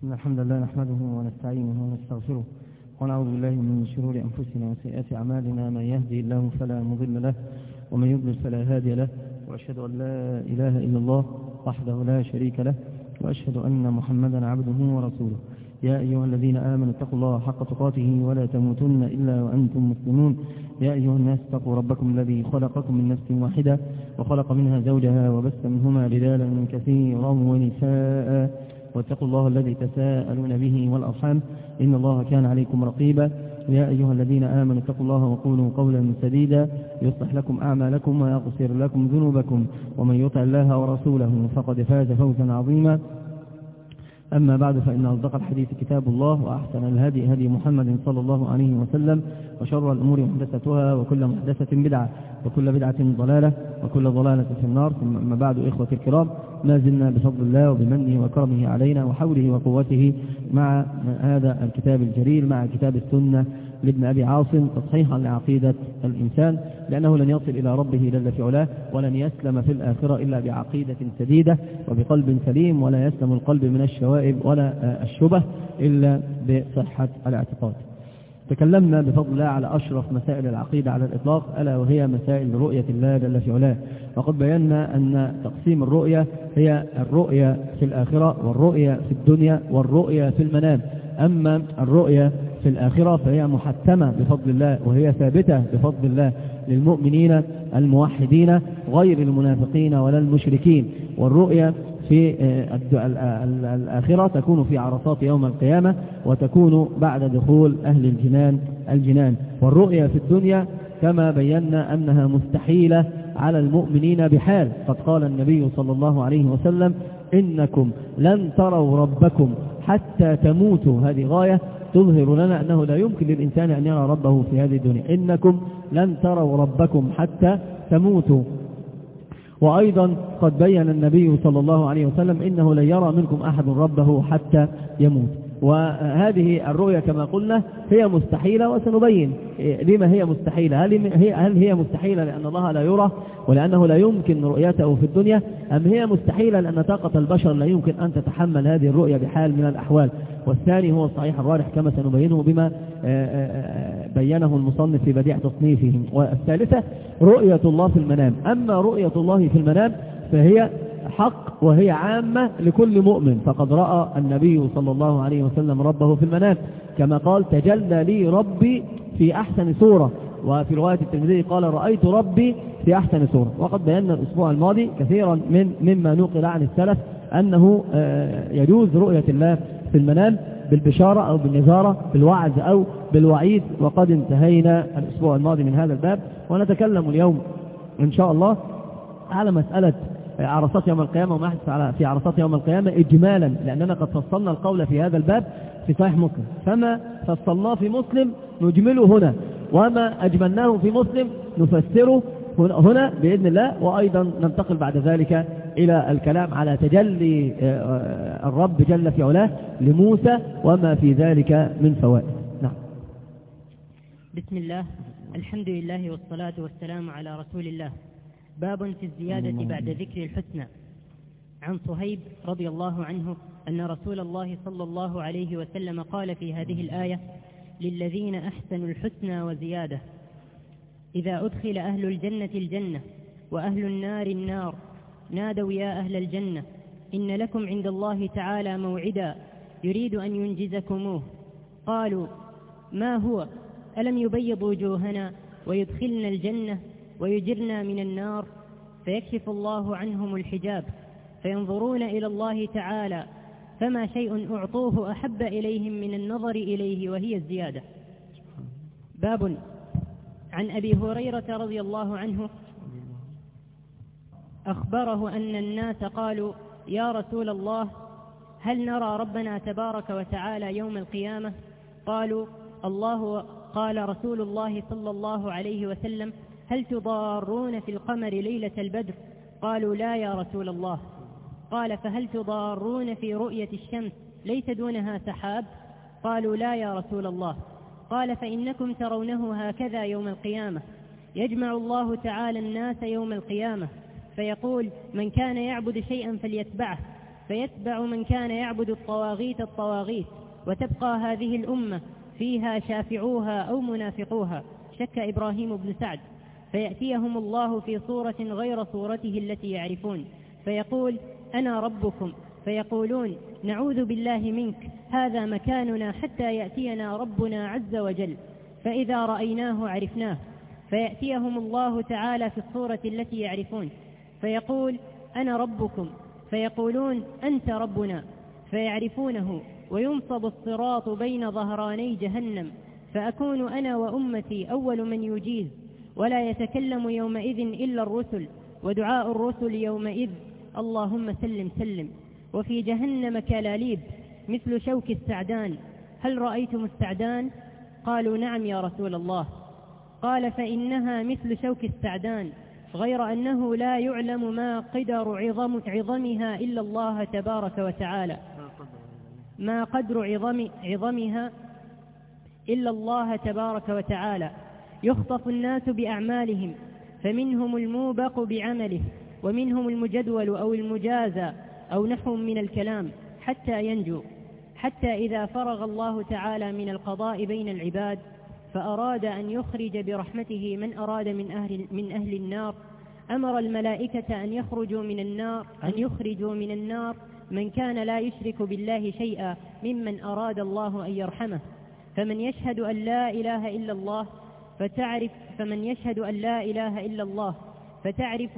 إن الحمد لله نحمده ونستعينه ونستغفره ونعوذ بالله من شرور أنفسنا وسيئات أعمالنا. من يهدي الله فلا مضل له ومن يضلل فلا هادي له، وأشهد أن لا إله إلا الله وحده لا شريك له، وأشهد أن محمدا عبده ورسوله. يا أيها الذين آمنوا اتقوا الله حق تقاته ولا تموتن إلا وأنتم مسلمون. يا أيها الناس اتقوا ربكم الذي خلقكم من نفس واحدة وخلق منها زوجها وبث منهما رجالا كثيرا ونساء، واتقوا الله الذي تساءلون به والأرحام إن الله كان عليكم رقيبا. يا أيها الذين آمنوا اتقوا الله وقولوا قولا سديدا يصلح لكم أعمالكم ويغفر لكم ذنوبكم، ومن يطع الله ورسوله فقد فاز فوزا عظيما. أما بعد، فإن أصدق الحديث كتاب الله، وأحسن الهدي هدي محمد صلى الله عليه وسلم، وشر الأمور محدثتها، وكل محدثة بدعة، وكل بدعة ضلالة، وكل ضلالة في النار. ثم أما بعد، إخوة الكرام، ما زلنا بفضل الله وبمنه وكرمه علينا وحوله وقوته مع هذا الكتاب الجليل، مع كتاب السنة لابن أبي عاصم، تصحيحا لعقيدة الإنسان، لأنه لن يصل إلى ربه جل في علاه، ولن يسلم في الآخرة إلا بعقيدة سديدة وبقلب سليم، ولا يسلم القلب من الشوائب ولا الشبه إلا بصحة الاعتقاد. تكلمنا بفضل الله على أشرف مسائل العقيدة على الإطلاق، ألا وهي مسائل رؤية الله جل في علاه. وقد بينا أن تقسيم الرؤية هي الرؤية في الآخرة، والرؤية في الدنيا، والرؤية في المنام. أما الرؤية في الآخرة فهي محتمة بفضل الله، وهي ثابتة بفضل الله للمؤمنين الموحدين غير المنافقين ولا المشركين. والرؤية في الآخرة تكون في عرصات يوم القيامة، وتكون بعد دخول أهل الجنان. والرؤية في الدنيا كما بينا أنها مستحيلة على المؤمنين بحال. قد قال النبي صلى الله عليه وسلم: إنكم لن تروا ربكم حتى تموتوا. هذه غاية تظهر لنا أنه لا يمكن للإنسان أن يرى ربه في هذه الدنيا. إنكم لن تروا ربكم حتى تموتوا. وأيضا قد بين النبي صلى الله عليه وسلم: إنه لن يرى منكم أحد ربه حتى يموت. وهذه الرؤية كما قلنا هي مستحيلة، وسنبين لما هي مستحيلة. هل هي مستحيلة لأن الله لا يرى ولأنه لا يمكن رؤيته في الدنيا، أم هي مستحيلة لأن طاقة البشر لا يمكن أن تتحمل هذه الرؤية بحال من الأحوال؟ والثاني هو الصحيح الراجح كما سنبينه بما بينه المصنف في بديع تصنيفه. والثالثة رؤية الله في المنام. أما رؤية الله في المنام فهي حق، وهي عامة لكل مؤمن. فقد رأى النبي صلى الله عليه وسلم ربه في المنام، كما قال: تجلى لي ربي في أحسن صورة. وفي رواية الترمذي قال: رأيت ربي في أحسن صورة. وقد بينا الأسبوع الماضي كثيرا مما نقل عن السلف أنه يجوز رؤية الله في المنام بالبشارة أو بالنذارة، بالوعظ أو بالوعيد. وقد انتهينا الأسبوع الماضي من هذا الباب، ونتكلم اليوم إن شاء الله على مسألة عرصات يوم القيامة وما يحدث في عرصات يوم القيامة إجمالا، لأننا قد فصلنا القول في هذا الباب في صحيح مسلم، فما فصلناه في مسلم نجمله هنا، وما أجملناه في مسلم نفسره هنا بإذن الله. وأيضا ننتقل بعد ذلك إلى الكلام على تجلي الرب جل في علاه لموسى وما في ذلك من فوائد. نعم. بسم الله، الحمد لله والصلاة والسلام على رسول الله. باب في الزيادة بعد ذكر الحسنى. عن صهيب رضي الله عنه أن رسول الله صلى الله عليه وسلم قال في هذه الآية: للذين أحسنوا الحسنى وزيادة. إذا أدخل أهل الجنة الجنة وأهل النار النار نادوا: يا أهل الجنة، إن لكم عند الله تعالى موعدا يريد أن ينجزكموه. قالوا: ما هو؟ ألم يبيض وجوهنا ويدخلنا الجنة ويجرنا من النار؟ فيكشف الله عنهم الحجاب فينظرون إلى الله تعالى، فما شيء أعطوه أحب إليهم من النظر إليه، وهي الزيادة. باب عن أبي هريرة رضي الله عنه أخبره أن الناس قالوا: يا رسول الله، هل نرى ربنا تبارك وتعالى يوم القيامة؟ قال رسول الله صلى الله عليه وسلم: هل تضارون في القمر ليلة البدر؟ قالوا: لا يا رسول الله. قال: فهل تضارون في رؤية الشمس ليس دونها سحاب؟ قالوا: لا يا رسول الله. قال: فإنكم ترونه هكذا يوم القيامة، يجمع الله تعالى الناس يوم القيامة فيقول: من كان يعبد شيئا فليتبعه، فيتبع من كان يعبد الطواغيت، وتبقى هذه الأمة فيها شافعوها أو منافقوها، شك إبراهيم بن سعد، فيأتيهم الله في صورة غير صورته التي يعرفون، فيقول أنا ربكم، فيقولون نعوذ بالله منك، هذا مكاننا حتى يأتينا ربنا عز وجل، فإذا رأيناه عرفناه، فيأتيهم الله تعالى في الصورة التي يعرفون، فيقول أنا ربكم، فيقولون أنت ربنا، فيعرفونه، وينصب الصراط بين ظهراني جهنم، فأكون أنا وأمتي أول من يجيز، ولا يتكلم يومئذ إلا الرسل، ودعاء الرسل يومئذ اللهم سلم سلم. وفي جهنم كلاليب مثل شوك السعدان، هل رأيتم السعدان؟ قالوا نعم يا رسول الله. قال فإنها مثل شوك السعدان، غير أنه لا يعلم ما قدر عظمها إلا الله تبارك وتعالى، ما قدر عظمها إلا الله تبارك وتعالى. يخطف الناس بأعمالهم، فمنهم الموبق بعمله، ومنهم المجدول أو المجازى أو نحو من الكلام حتى ينجو، حتى إذا فرغ الله تعالى من القضاء بين العباد فأراد أن يخرج برحمته من أراد من أهل النار، أمر الملائكة أن يخرجوا من النار من كان لا يشرك بالله شيئا ممن أراد الله أن يرحمه، فمن يشهد أن لا إله إلا الله فتعرف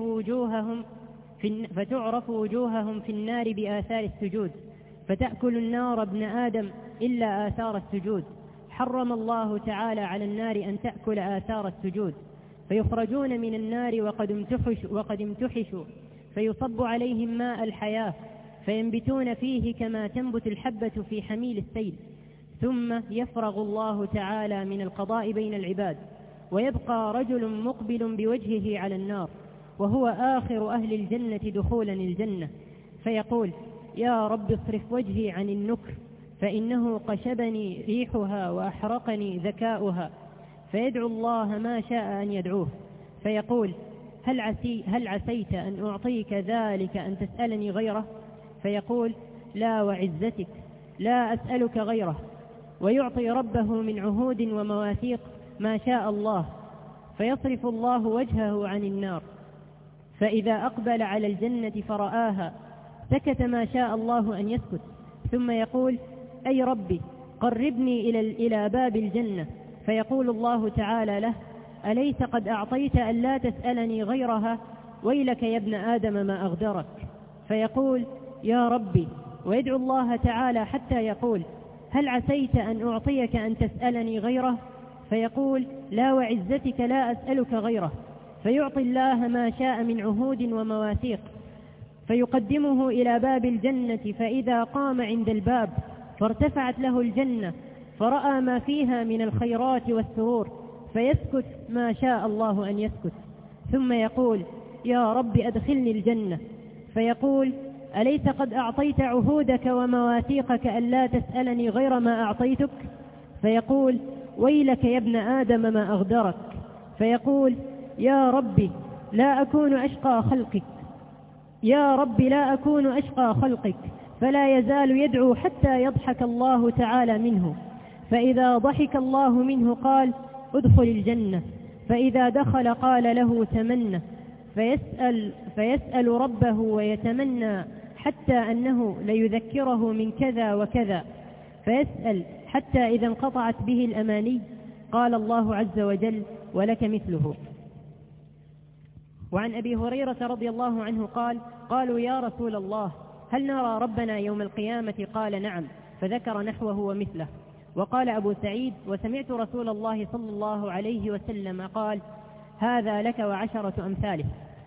وجوههم في النار بآثار السجود، فتأكل النار ابن آدم إلا آثار السجود، حرم الله تعالى على النار أن تأكل آثار السجود، فيخرجون من النار وقد امتحشوا، فيصب عليهم ماء الحياة، فينبتون فيه كما تنبت الحبة في حميل السيل، ثم يفرغ الله تعالى من القضاء بين العباد، ويبقى رجل مقبل بوجهه على النار، وهو آخر أهل الجنة دخولا الجنة، فيقول يا رب اصرف وجهي عن النكر، فإنه قشبني ريحها وأحرقني ذكاؤها، فيدعو الله ما شاء أن يدعوه، فيقول هل عسيت أن أعطيك ذلك أن تسألني غيره؟ فيقول لا وعزتك لا أسألك غيره، ويعطي ربه من عهود ومواثيق ما شاء الله، فيصرف الله وجهه عن النار، فإذا أقبل على الجنة فرآها سكت ما شاء الله أن يسكت، ثم يقول أي ربي قربني إلى باب الجنة، فيقول الله تعالى له أليس قد أعطيت أن لا تسألني غيرها؟ ويلك يا ابن آدم ما أغدرك، فيقول يا ربي، ويدعو الله تعالى حتى يقول هل عسيت أن أعطيك أن تسألني غيره؟ فيقول لا وعزتك لا أسألك غيره، فيعطي الله ما شاء من عهود ومواثيق، فيقدمه إلى باب الجنة، فإذا قام عند الباب فارتفعت له الجنة فرأى ما فيها من الخيرات والسرور، فيسكت ما شاء الله أن يسكت، ثم يقول يا رب أدخلني الجنة، فيقول أليس قد أعطيت عهودك ومواثيقك أن لا تسألني غير ما أعطيتك؟ فيقول ويلك يا ابن آدم ما أغدرك، فيقول يا ربي لا أكون أشقى خلقك، فلا يزال يدعو حتى يضحك الله تعالى منه، فإذا ضحك الله منه قال ادخل الجنة، فإذا دخل قال له تمنى، فيسأل ربه ويتمنى حتى أنه ليذكره من كذا وكذا، فيسأل حتى إذا انقطعت به الأماني قال الله عز وجل ولك مثله. وعن أبي هريرة رضي الله عنه قال قالوا يا رسول الله هل نرى ربنا يوم القيامة؟ قال نعم، فذكر نحوه ومثله. وقال أبو سعيد وسمعت رسول الله صلى الله عليه وسلم قال هذا لك وعشرة أمثاله.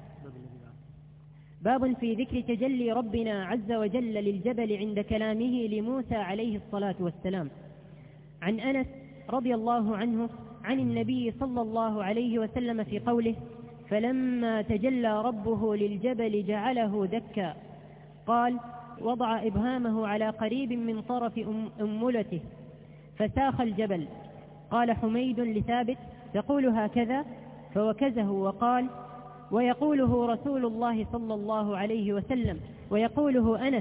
باب في ذكر تجلي ربنا عز وجل للجبل عند كلامه لموسى عليه الصلاة والسلام. عن أنس رضي الله عنه عن النبي صلى الله عليه وسلم في قوله فلما تجلى ربه للجبل جعله دكا، قال وضع إبهامه على قريب من طرف أملته فساخ الجبل. قال حميد لثابت تقول هكذا؟ فوكزه وقال ويقوله رسول الله صلى الله عليه وسلم ويقوله أنس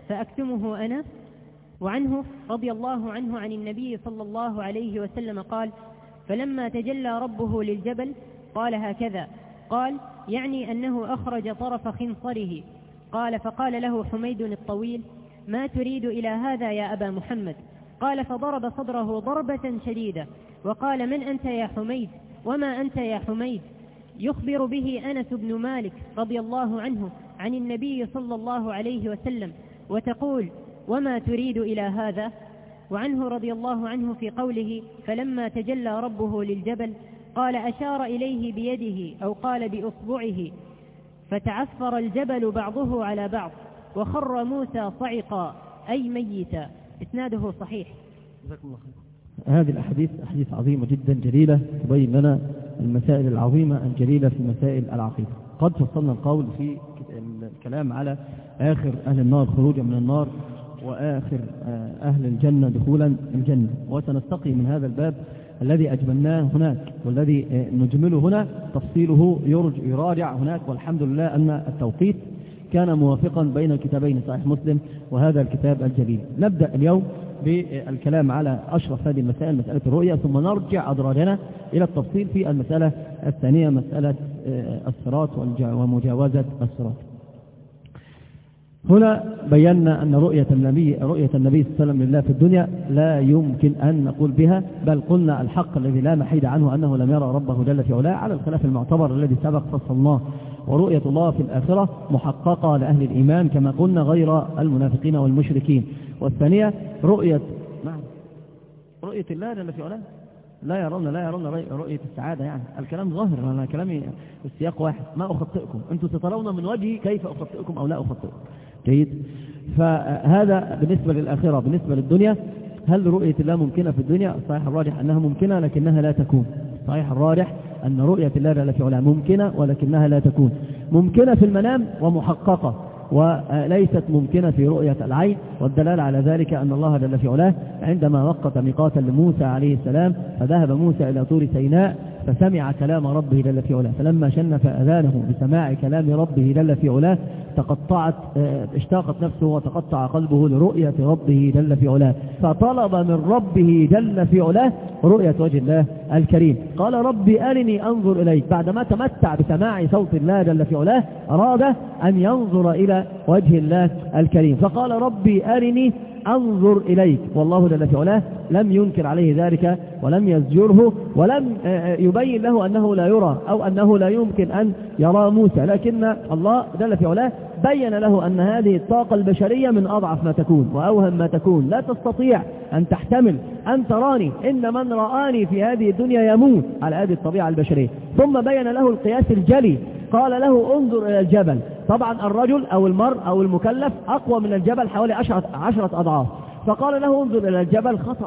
فأكتمه أنا. وعنه رضي الله عنه عن النبي صلى الله عليه وسلم قال: فلما تجلى ربه للجبل قال هكذا. قال: يعني أنه أخرج طرف خنصره. قال: فقال له حميد الطويل: ما تريد إلى هذا يا أبا محمد؟ قال: فضرب صدره ضربة شديدة وقال: من أنت يا حميد؟ وما أنت يا حميد؟ يخبر به أنس بن مالك رضي الله عنه عن النبي صلى الله عليه وسلم، وتقول: وما تريد إلى هذا؟ وعنه رضي الله عنه في قوله: فلما تجلى ربه للجبل قال: أشار إليه بيده أو قال بإصبعه فتعفر الجبل بعضه على بعض وخر موسى صعقا أي ميتا. إسناده صحيح. جزاكم الله خير. هذه الأحاديث أحاديث عظيمة جدا جليلة تبين لنا المسائل العظيمة الجليلة في مسائل العقيدة. قد فصلنا القول في الكلام على آخر أهل النار خروجا من النار وآخر أهل الجنة دخولا الجنة، وسنستقي من هذا الباب الذي أجملناه هناك والذي نجمله هنا تفصيله يراجع هناك، والحمد لله أن التوقيت كان موافقا بين الكتابين صحيح مسلم وهذا الكتاب الجليل. نبدأ اليوم بالكلام على أشرف هذه المسائل، مسألة الرؤية، ثم نرجع أدراجنا إلى التفصيل في المسألة الثانية، مسألة الصراط ومجاوزة الصراط. هنا بينا أن رؤية النبي صلى الله عليه وسلم لله في الدنيا لا يمكن أن نقول بها، بل قلنا الحق الذي لا محيد عنه أنه لم يرى ربه جل في علاه على الخلاف المعتبر الذي سبق فصلناه. ورؤية الله في الآخرة محققة لأهل الإيمان كما قلنا غير المنافقين والمشركين. والثانية رؤية الله جل في علاه لا يرون رؤية السعادة، يعني الكلام ظاهر، أنا كلامي السياق واحد، ما أخطئكم، أنتم سترون من وجهي كيف أخطئكم أو لا أخطئكم. جيد. فهذا بالنسبة للآخرة. بالنسبة للدنيا، هل رؤية الله ممكنة في الدنيا؟ صحيح الراجح أنها ممكنة لكنها لا تكون. صحيح الراجح أن رؤية الله جل في علاه ممكنة ولكنها لا تكون. ممكنة في المنام ومحققة، وليست ممكنة في رؤية العين. والدلال على ذلك أن الله جل في علاه عندما وقت ميقاتا لموسى عليه السلام فذهب موسى إلى طور سيناء فسمع كلام ربه جل في علاه، فلما شنف أذانه بسماع كلام ربه جل في علاه اشتاقت نفسه وتقطع قلبه لرؤية ربه جل في علاه، فطلب من ربه جل في علاه رؤية وجه الله الكريم. قال: ربي أرني أنظر إليك. بعدما تمتع بسماع صوت الله جل في علاه أراد أن ينظر إلى وجه الله الكريم، فقال: ربي أرني أنظر إليك. والله جل في علاه لم ينكر عليه ذلك ولم يزجره ولم يبين له أنه لا يرى أو أنه لا يمكن أن يرى موسى، لكن الله جل في علاه بين له أن هذه الطاقة البشرية من أضعف ما تكون وأوهم ما تكون، لا تستطيع أن تحتمل أن تراني، إن من رآني في هذه الدنيا يموت على هذه الطبيعة البشرية. ثم بين له القياس الجلي، قال له: انظر إلى الجبل. طبعا الرجل أو المرء أو المكلف أقوى من الجبل حوالي 10 أضعاف، فقال له: انظر إلى الجبل. خطأ.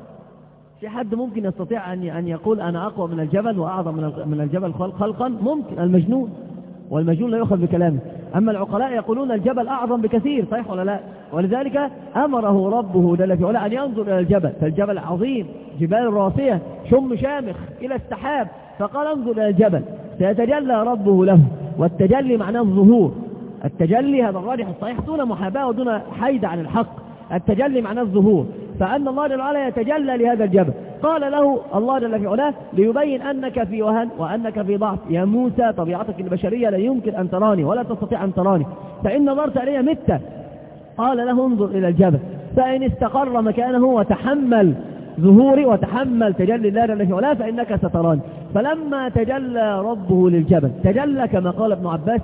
في حد ممكن يستطيع أن يقول أنا أقوى من الجبل وأعظم من الجبل خلقا؟ ممكن، المجنون، والمجنون لا يؤخذ بكلامه. أما العقلاء يقولون الجبل أعظم بكثير، صحيح ولا لا؟ ولذلك أمره ربه جل في علاه أن ينظر إلى الجبل، فالجبل عظيم، جبال راسية، شم شامخ إلى السحاب، فقال: انظر إلى الجبل سيتجلى ربه له. والتجلي معناه الظهور. التجلي هذا الراجح الصحيح دون محاباة ودون حيد عن الحق. التجلي معناه الظهور، فأن الله جل وعلا يتجلى لهذا الجبل. قال له الله جل في علاه ليبين أنك في وهن وأنك في ضعف، يا موسى طبيعتك البشرية لا يمكن أن تراني ولا تستطيع أن تراني، فإن نظرت إلي مت. قال له: انظر إلى الجبل فإن استقر مكانه وتحمل ظهوري وتحمل تجلي الله جل في علاه فإنك ستراني. فلما تجلى ربه للجبل تجلى كما قال ابن عباس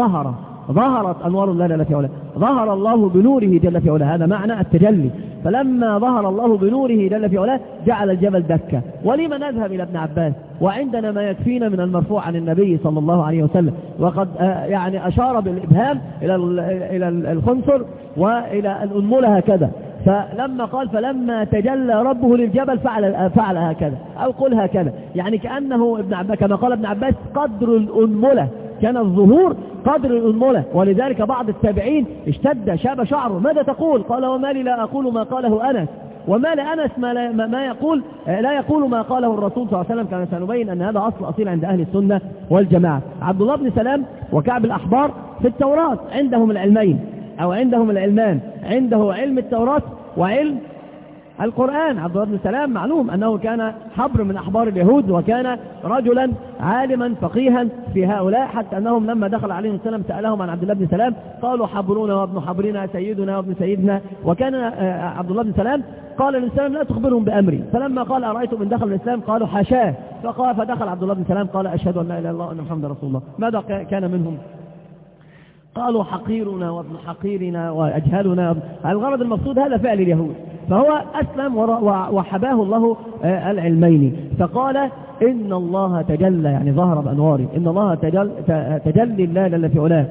ظهرت أنوار الله جل في علاه، ظهر الله بنوره جل في علاه، هذا معنى التجلي. فلما ظهر الله بنوره جل في علاه جعل الجبل دكا. ولما نذهب إلى ابن عباس وعندنا ما يكفينا من المرفوع عن النبي صلى الله عليه وسلم؟ وقد يعني أشار بالإبهام إلى الخنصر وإلى الأنملة هكذا. فلما قال فلما تجلى ربه للجبل فعل هكذا، أو قل هكذا، يعني كأنه ابن عباس كما قال ابن عباس قدر الأنملة، كان الظهور قدر الأنملة. ولذلك بعض التابعين اشتد شاب شعره: ماذا تقول؟ قال: وما لي لا أقول ما قاله أنس، وما لأنس ما يقول لا يقول ما قاله الرسول صلى الله عليه وسلم. كان سنبين أن هذا أصيل عند أهل السنة والجماعة. عبد الله بن سلام وكعب الأحبار في التوراة عندهم العلمين، أو عندهم العلمان، عنده علم التوراة وعلم القرآن. عبد الله بن سلام معلوم أنه كان حبر من أحبار اليهود، وكان رجلا عالما فقيها في هؤلاء، حتى أنهم لما دخل عليهم السلام سألهم عن عبد الله بن سلام قالوا حبرنا وابن حبرنا سيدنا وابن سيدنا. وكان عبد الله بن سلام قال للسلام لا تخبرهم بأمري، فلما قال أرأيتم إن دخل الإسلام قالوا حاشاه، فدخل عبد الله بن سلام قال أشهد أن لا إله إلا الله وأن محمدا رسول الله. ماذا كان منهم؟ قالوا حقيرنا وابن حقيرنا وأجهلنا. الغرض المقصود هذا فعل اليهود، فهو أسلم وحباه الله العلمين، فقال إن الله تجلى، يعني ظهر بأنواره، إن الله تجلي الله جل في علاه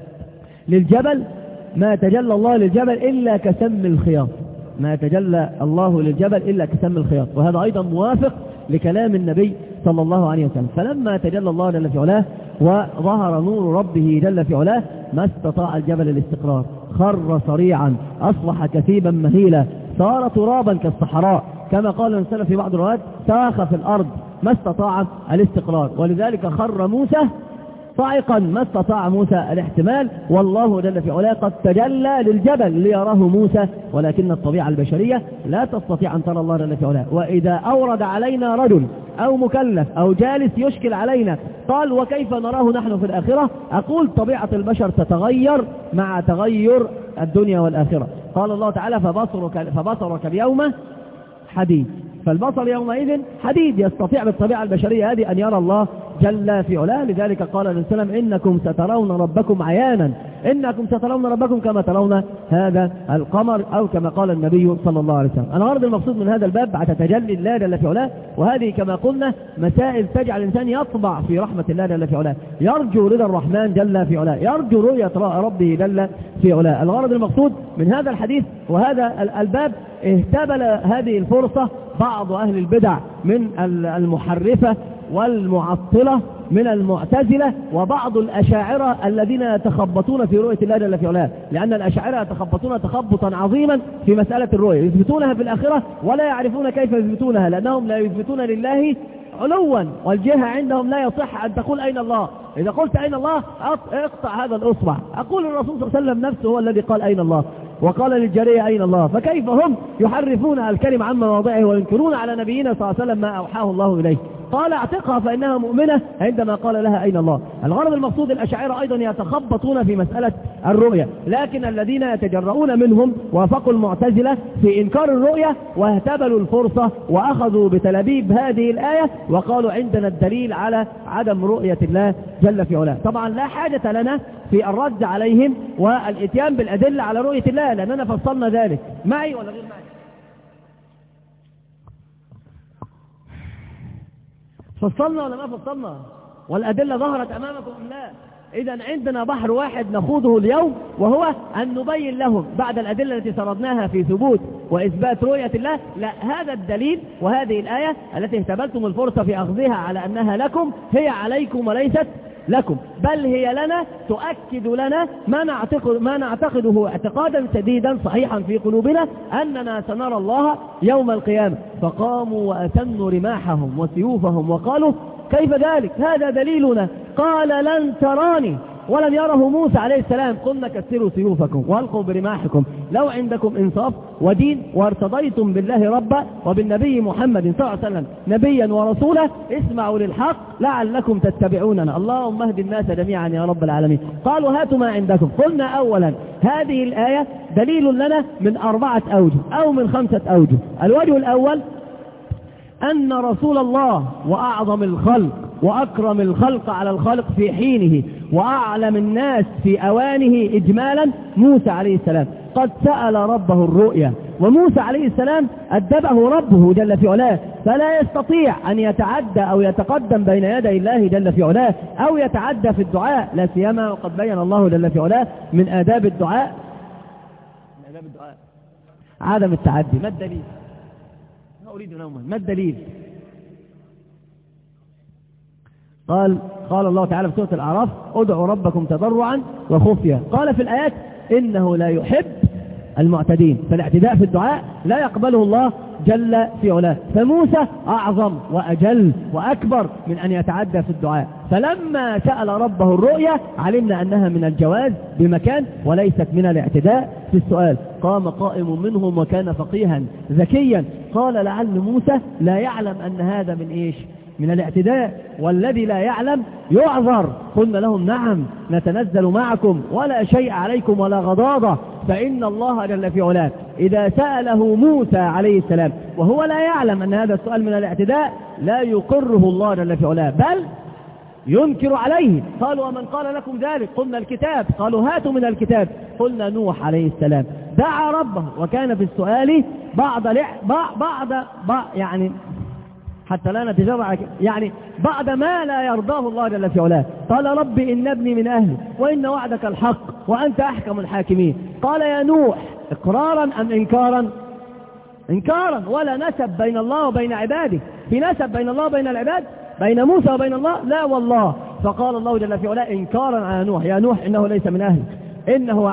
للجبل ما تجلى الله للجبل إلا كسم الخياط، ما تجلى الله للجبل إلا كسم الخياط. وهذا أيضا موافق لكلام النبي صلى الله عليه وسلم. فلما تجلى الله جل في علاه وظهر نور ربه جل في علاه ما استطاع الجبل الاستقرار، خر صريعا، أصبح كثيبا مهيلا، صار ترابا كالصحراء، كما قال الإنسان في بعض الروايات ساخ في الأرض، ما استطاع الاستقرار. ولذلك خر موسى صاعقا، ما استطاع موسى الاحتمال. والله جل في علاه قد تجلى للجبل ليراه موسى، ولكن الطبيعة البشرية لا تستطيع أن ترى الله جل في علاه. وإذا أورد علينا رجل أو مكلف أو جالس يشكل علينا قال وكيف نراه نحن في الآخرة، أقول طبيعة البشر تتغير مع تغير الدنيا والآخرة. قال الله تعالى فبصرك اليوم حديد، فالبصر يومئذ حديد، يستطيع بالطبيعة البشرية هذه أن يرى الله جل في علاه. لذلك قال النبي صلى الله عليه وسلم إنكم سترون ربكم عيانا، إنكم سترون ربكم كما ترون هذا القمر، أو كما قال النبي صلى الله عليه وسلم. الغرض المقصود من هذا الباب بعد تجلي الله جل في علاه، وهذه كما قلنا مسائل تجعل الإنسان يطبع في رحمة الله جل في علاه، يرجو رضا الرحمن جل في علاه، يرجو رؤية ربه جل في علاه. الغرض المقصود من هذا الحديث وهذا الباب اهتبل هذه الفرصة بعض أهل البدع من المحرفة والمعطلة من المعتزلة وبعض الأشاعرة الذين يتخبطون في رؤية الله جل في علاه، لأن الأشاعرة يتخبطون تخبطا عظيما في مسألة الرؤية، يثبتونها في الآخرة ولا يعرفون كيف يثبتونها، لأنهم لا يثبتون لله علوا، والجهة عندهم لا يصح أن تقول أين الله. إذا قلت أين الله اقطع هذا الأصبع. أقول الرسول صلى الله عليه وسلم نفسه هو الذي قال أين الله، وقال للجارية أين الله، فكيف هم يحرفون الكلم عن مواضعه وينكرون على نبينا صلى الله عليه وسلم ما أوحاه الله إليه. قال اعتقها فإنها مؤمنة عندما قال لها أين الله. الغرض المقصود الأشاعرة أيضا يتخبطون في مسألة الرؤية، لكن الذين يتجرؤون منهم وافقوا المعتزلة في إنكار الرؤية واهتبلوا الفرصة وأخذوا بتلابيب هذه الآية وقالوا عندنا الدليل على عدم رؤية الله جل في علاه. طبعا لا حاجة لنا في الرد عليهم والاتيان بالأدلة على رؤية الله، لأننا فصلنا ذلك. معي ولا غير معي؟ فصلنا ولا ما فصلنا؟ والأدلة ظهرت أمامكم أم لا؟ إذن عندنا بحر واحد نخوضه اليوم، وهو أن نبين لهم بعد الأدلة التي سردناها في ثبوت وإثبات رؤية الله، لا، هذا الدليل وهذه الآية التي اهتبلتم الفرصة في أخذها على أنها لكم هي عليكم وليست لكم، بل هي لنا، تؤكد لنا ما نعتقده اعتقادا سديدا صحيحا في قلوبنا أننا سنرى الله يوم القيامة. فقاموا وأتنوا رماحهم وسيوفهم وقالوا كيف ذلك؟ هذا دليلنا. قال لن تراني، ولم يره موسى عليه السلام. قلنا كسروا سيوفكم والقوا برماحكم لو عندكم انصاف ودين وارتضيتم بالله ربا وبالنبي محمد صلى الله عليه وسلم نبيا ورسولا اسمعوا للحق لعلكم تتبعوننا. اللهم اهد الناس جميعا يا رب العالمين. قالوا هاتوا ما عندكم. قلنا اولا هذه الآية دليل لنا من 4 أوجه أو من 5 أوجه. الوجه الأول أن رسول الله وأعظم الخلق وأكرم الخلق على الخلق في حينه وأعلم الناس في أوانه إجمالا موسى عليه السلام قد سأل ربه الرؤيا، وموسى عليه السلام أدبه ربه جل في علاه، فلا يستطيع أن يتعدى أو يتقدم بين يدي الله جل في علاه أو يتعدى في الدعاء، لا سيما وقد بين الله جل في علاه من آداب الدعاء عدم التعدي. ما الدليل؟ ما أريد نوما، ما الدليل؟ قال الله تعالى في سورة الأعراف ادعوا ربكم تضرعا وخفيا. قال في الآيات إنه لا يحب المعتدين. فالاعتداء في الدعاء لا يقبله الله جل في علاه. فموسى أعظم وأجل وأكبر من أن يتعدى في الدعاء. فلما سأل ربه الرؤيا علمنا أنها من الجواز بمكان وليست من الاعتداء في السؤال. قام قائم منهم وكان فقيها ذكيا قال لعل موسى لا يعلم أن هذا من إيش؟ من الاعتداء، والذي لا يعلم يعذر. قلنا لهم نعم نتنزل معكم ولا شيء عليكم ولا غضاضة، فإن الله جل في علاه إذا سأله موسى عليه السلام وهو لا يعلم أن هذا السؤال من الاعتداء لا يقره الله جل في علاه، بل ينكر عليه. قالوا ومن قال لكم ذلك؟ قلنا الكتاب. قالوا هاتوا من الكتاب. قلنا نوح عليه السلام دعا ربه وكان في السؤال يعني حتى لا نتجرع يعني بعد ما لا يرضاه الله جل في علاه. قال رب إن ابني من أهلي وإن وعدك الحق وأنت أحكم الحاكمين. قال يا نوح إقرارا أم إنكارا؟ إنكارا. ولا نسب بين الله وبين عباده. في نسب بين الله وبين العباد؟ بين موسى وبين الله؟ لا والله. فقال الله جل في علاه إنكارا على نوح يا نوح إنه ليس من أهلك إنه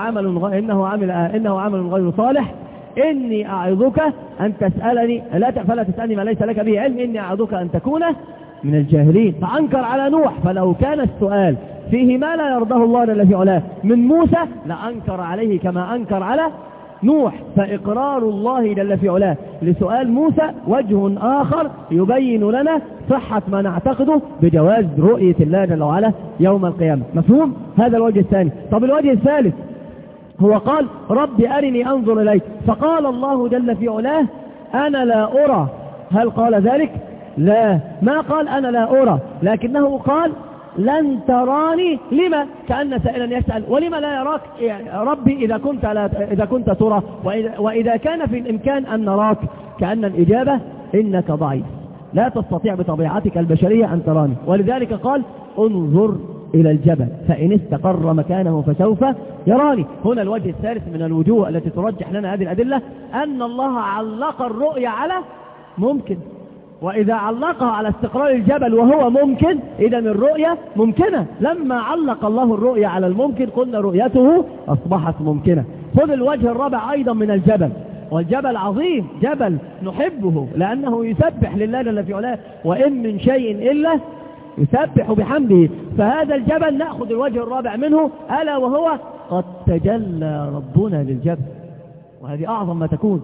عمل غير صالح إني أعظك أن تسألني فلا تسألني ما ليس لك به علم إني أعظك أن تكون من الجاهلين. فأنكر على نوح. فلو كان السؤال فيه ما لا يرضاه الله جل في علاه من موسى لأنكر عليه كما أنكر على نوح. فإقرار الله جل في علاه لسؤال موسى وجه آخر يبين لنا صحة ما نعتقده بجواز رؤية الله جل وعلا يوم القيامة. مفهوم؟ هذا الوجه الثاني. طب الوجه الثالث هو قال رب أرني أنظر إليك. فقال الله جل في علاه أنا لا أرى. هل قال ذلك؟ لا، ما قال أنا لا أرى، لكنه قال لن تراني. لما؟ كأن سائلا يسأل ولما لا يراك ربي إذا كنت ترى وإذا كان في الإمكان أن نراك؟ كأن الإجابة إنك ضعيف لا تستطيع بطبيعتك البشرية أن تراني. ولذلك قال انظر إلى الجبل فإن استقر مكانه فسوف يراني. هنا الوجه الثالث من الوجوه التي ترجح لنا هذه الأدلة أن الله علق الرؤية على ممكن، وإذا علقها على استقرار الجبل وهو ممكن إذن الرؤية ممكنة. لما علق الله الرؤية على الممكن قلنا رؤيته أصبحت ممكنة. خذ الوجه الرابع أيضا من الجبل، والجبل عظيم، جبل نحبه لأنه يسبح لله جل في علاه وإن من شيء إلا يسبح بحمده. فهذا الجبل نأخذ الوجه الرابع منه ألا وهو قد تجلى ربنا للجبل، وهذه أعظم ما تكون.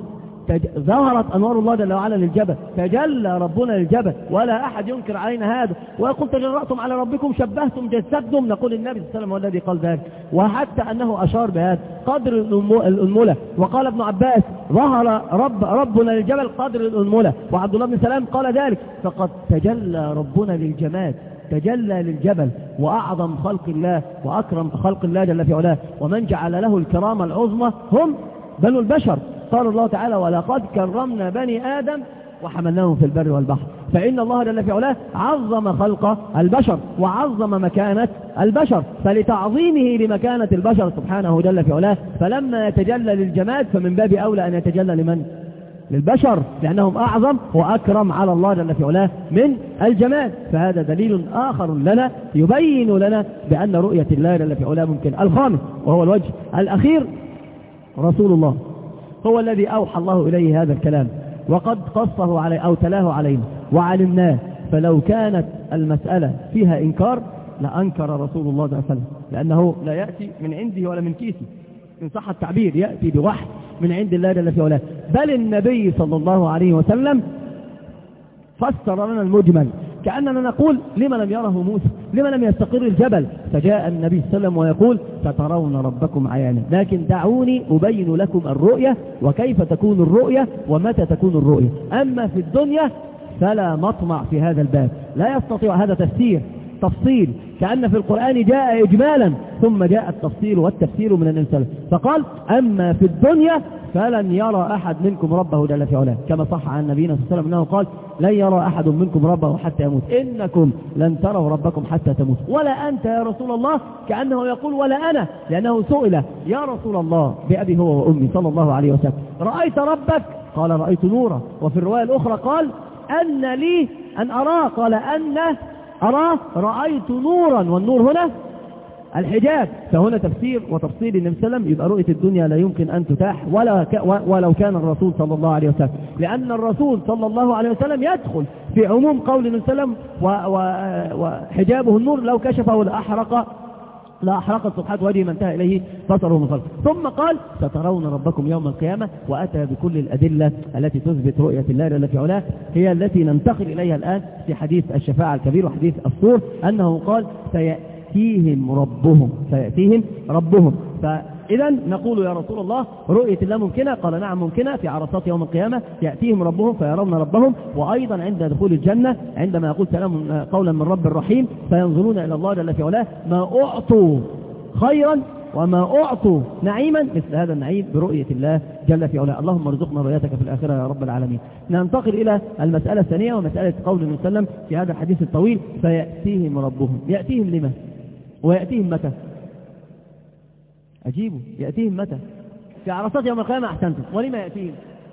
ظهرت أنوار الله جل وعلا للجبل، تجلى ربنا للجبل، ولا أحد ينكر علينا هذا. ويقول تجرأتم على ربكم شبهتم جسدتم، نقول النبي صلى الله عليه وسلم هو الذي قال ذلك، وحتى أنه أشار بهذا قدر الأنملة. وقال ابن عباس ظهر ربنا للجبل قدر الأنملة، وعبد الله بن سلام قال ذلك. فقد تجلى ربنا للجماد، تجلى للجبل، وأعظم خلق الله وأكرم خلق الله جل في علاه ومن جعل له الكرامة العظمى هم بنو البشر. قال الله تعالى ولقد كرمنا بني آدم وحملناهم في البر والبحر. فإن الله جل في علاه عظم خلق البشر وعظم مكانة البشر، فلتعظيمه لمكانة البشر سبحانه جل في علاه فلما يتجلى للجماد فمن باب أولى أن يتجلى لمن؟ للبشر، لأنهم أعظم وأكرم على الله جل في علاه من الجماد. فهذا دليل آخر لنا يبين لنا بأن رؤية الله جل في علاه ممكن. الخامس وهو الوجه الأخير رسول الله هو الذي أوحى الله إليه هذا الكلام وقد قصه عليه أو تلاه علينا وعلمناه. فلو كانت المسألة فيها إنكار لأنكر رسول الله صلى الله عليه وسلم، لأنه لا يأتي من عنده ولا من كيسه إن صح التعبير، يأتي بوحي من عند الله جل في علاه. بل النبي صلى الله عليه وسلم فسر لنا المجمل كأننا نقول لما لم يره موسى، لما لم يستقر الجبل؟ فجاء النبي صلى الله عليه وسلم ويقول سترون ربكم عيانا، لكن دعوني أبين لكم الرؤية وكيف تكون الرؤية ومتى تكون الرؤية. أما في الدنيا فلا مطمع في هذا الباب، لا يستطيع هذا تفصيل كأن في القرآن جاء إجمالا ثم جاء التفصيل والتفسير من الإنسان. فقال أما في الدنيا فلن يرى أحد منكم ربه جل في علاه، كما صح عن نبينا صلى الله عليه وسلم أنه قال لن يرى أحد منكم ربه حتى يموت، إنكم لن تروا ربكم حتى تموت، ولا أنت يا رسول الله، كأنه يقول ولا أنا، لأنه سئل يا رسول الله بأبي هو وأمي صلى الله عليه وسلم رأيت ربك؟ قال رأيت نورا. وفي الرواية الأخرى قال أن لي أن أراه؟ قال أن أراه رأيت نورا، والنور هنا الحجاب. فهنا تفسير وتفصيل النبي صلى الله عليه وسلم، يبقى رؤية الدنيا لا يمكن أن تتاح ولو كان الرسول صلى الله عليه وسلم، لأن الرسول صلى الله عليه وسلم يدخل في عموم قول النبي صلى الله عليه وسلم وحجابه النور لو كشفه لأحرقت صفحات وجهه ما انتهى إليه بصره من خلفه. ثم قال سترون ربكم يوم القيامة، وأتى بكل الأدلة التي تثبت رؤية الله جل في علاه، هي التي ننتقل إليها الآن في حديث الشفاعة الكبير وحديث الصور، أنه قال سيأتيهم ربهم. فإذا نقول يا رسول الله رؤية الله ممكنة؟ قال نعم ممكنة، في عرصات يوم القيامة يأتيهم ربهم فيرون ربهم، وأيضا عند دخول الجنة عندما يقول سلام قولا من رب الرحيم فينظرون إلى الله جل في علاه ما أعطوا خيرا وما أعطوا نعيما مثل هذا النعيم برؤية الله جل في علاه. اللهم ارزقنا رؤيتك في الآخرة يا رب العالمين. ننتقل إلى المسألة الثانية ومسألة قول النبي صلى الله عليه وسلم في هذا الحديث الطويل فيأتيهم ربهم. يأتيهم لما؟ ويأتيهم متى؟ أجيبوا. يأتيهم متى؟ في عرصات يوم القيامة. أحسنتم. ولما يأتيهم؟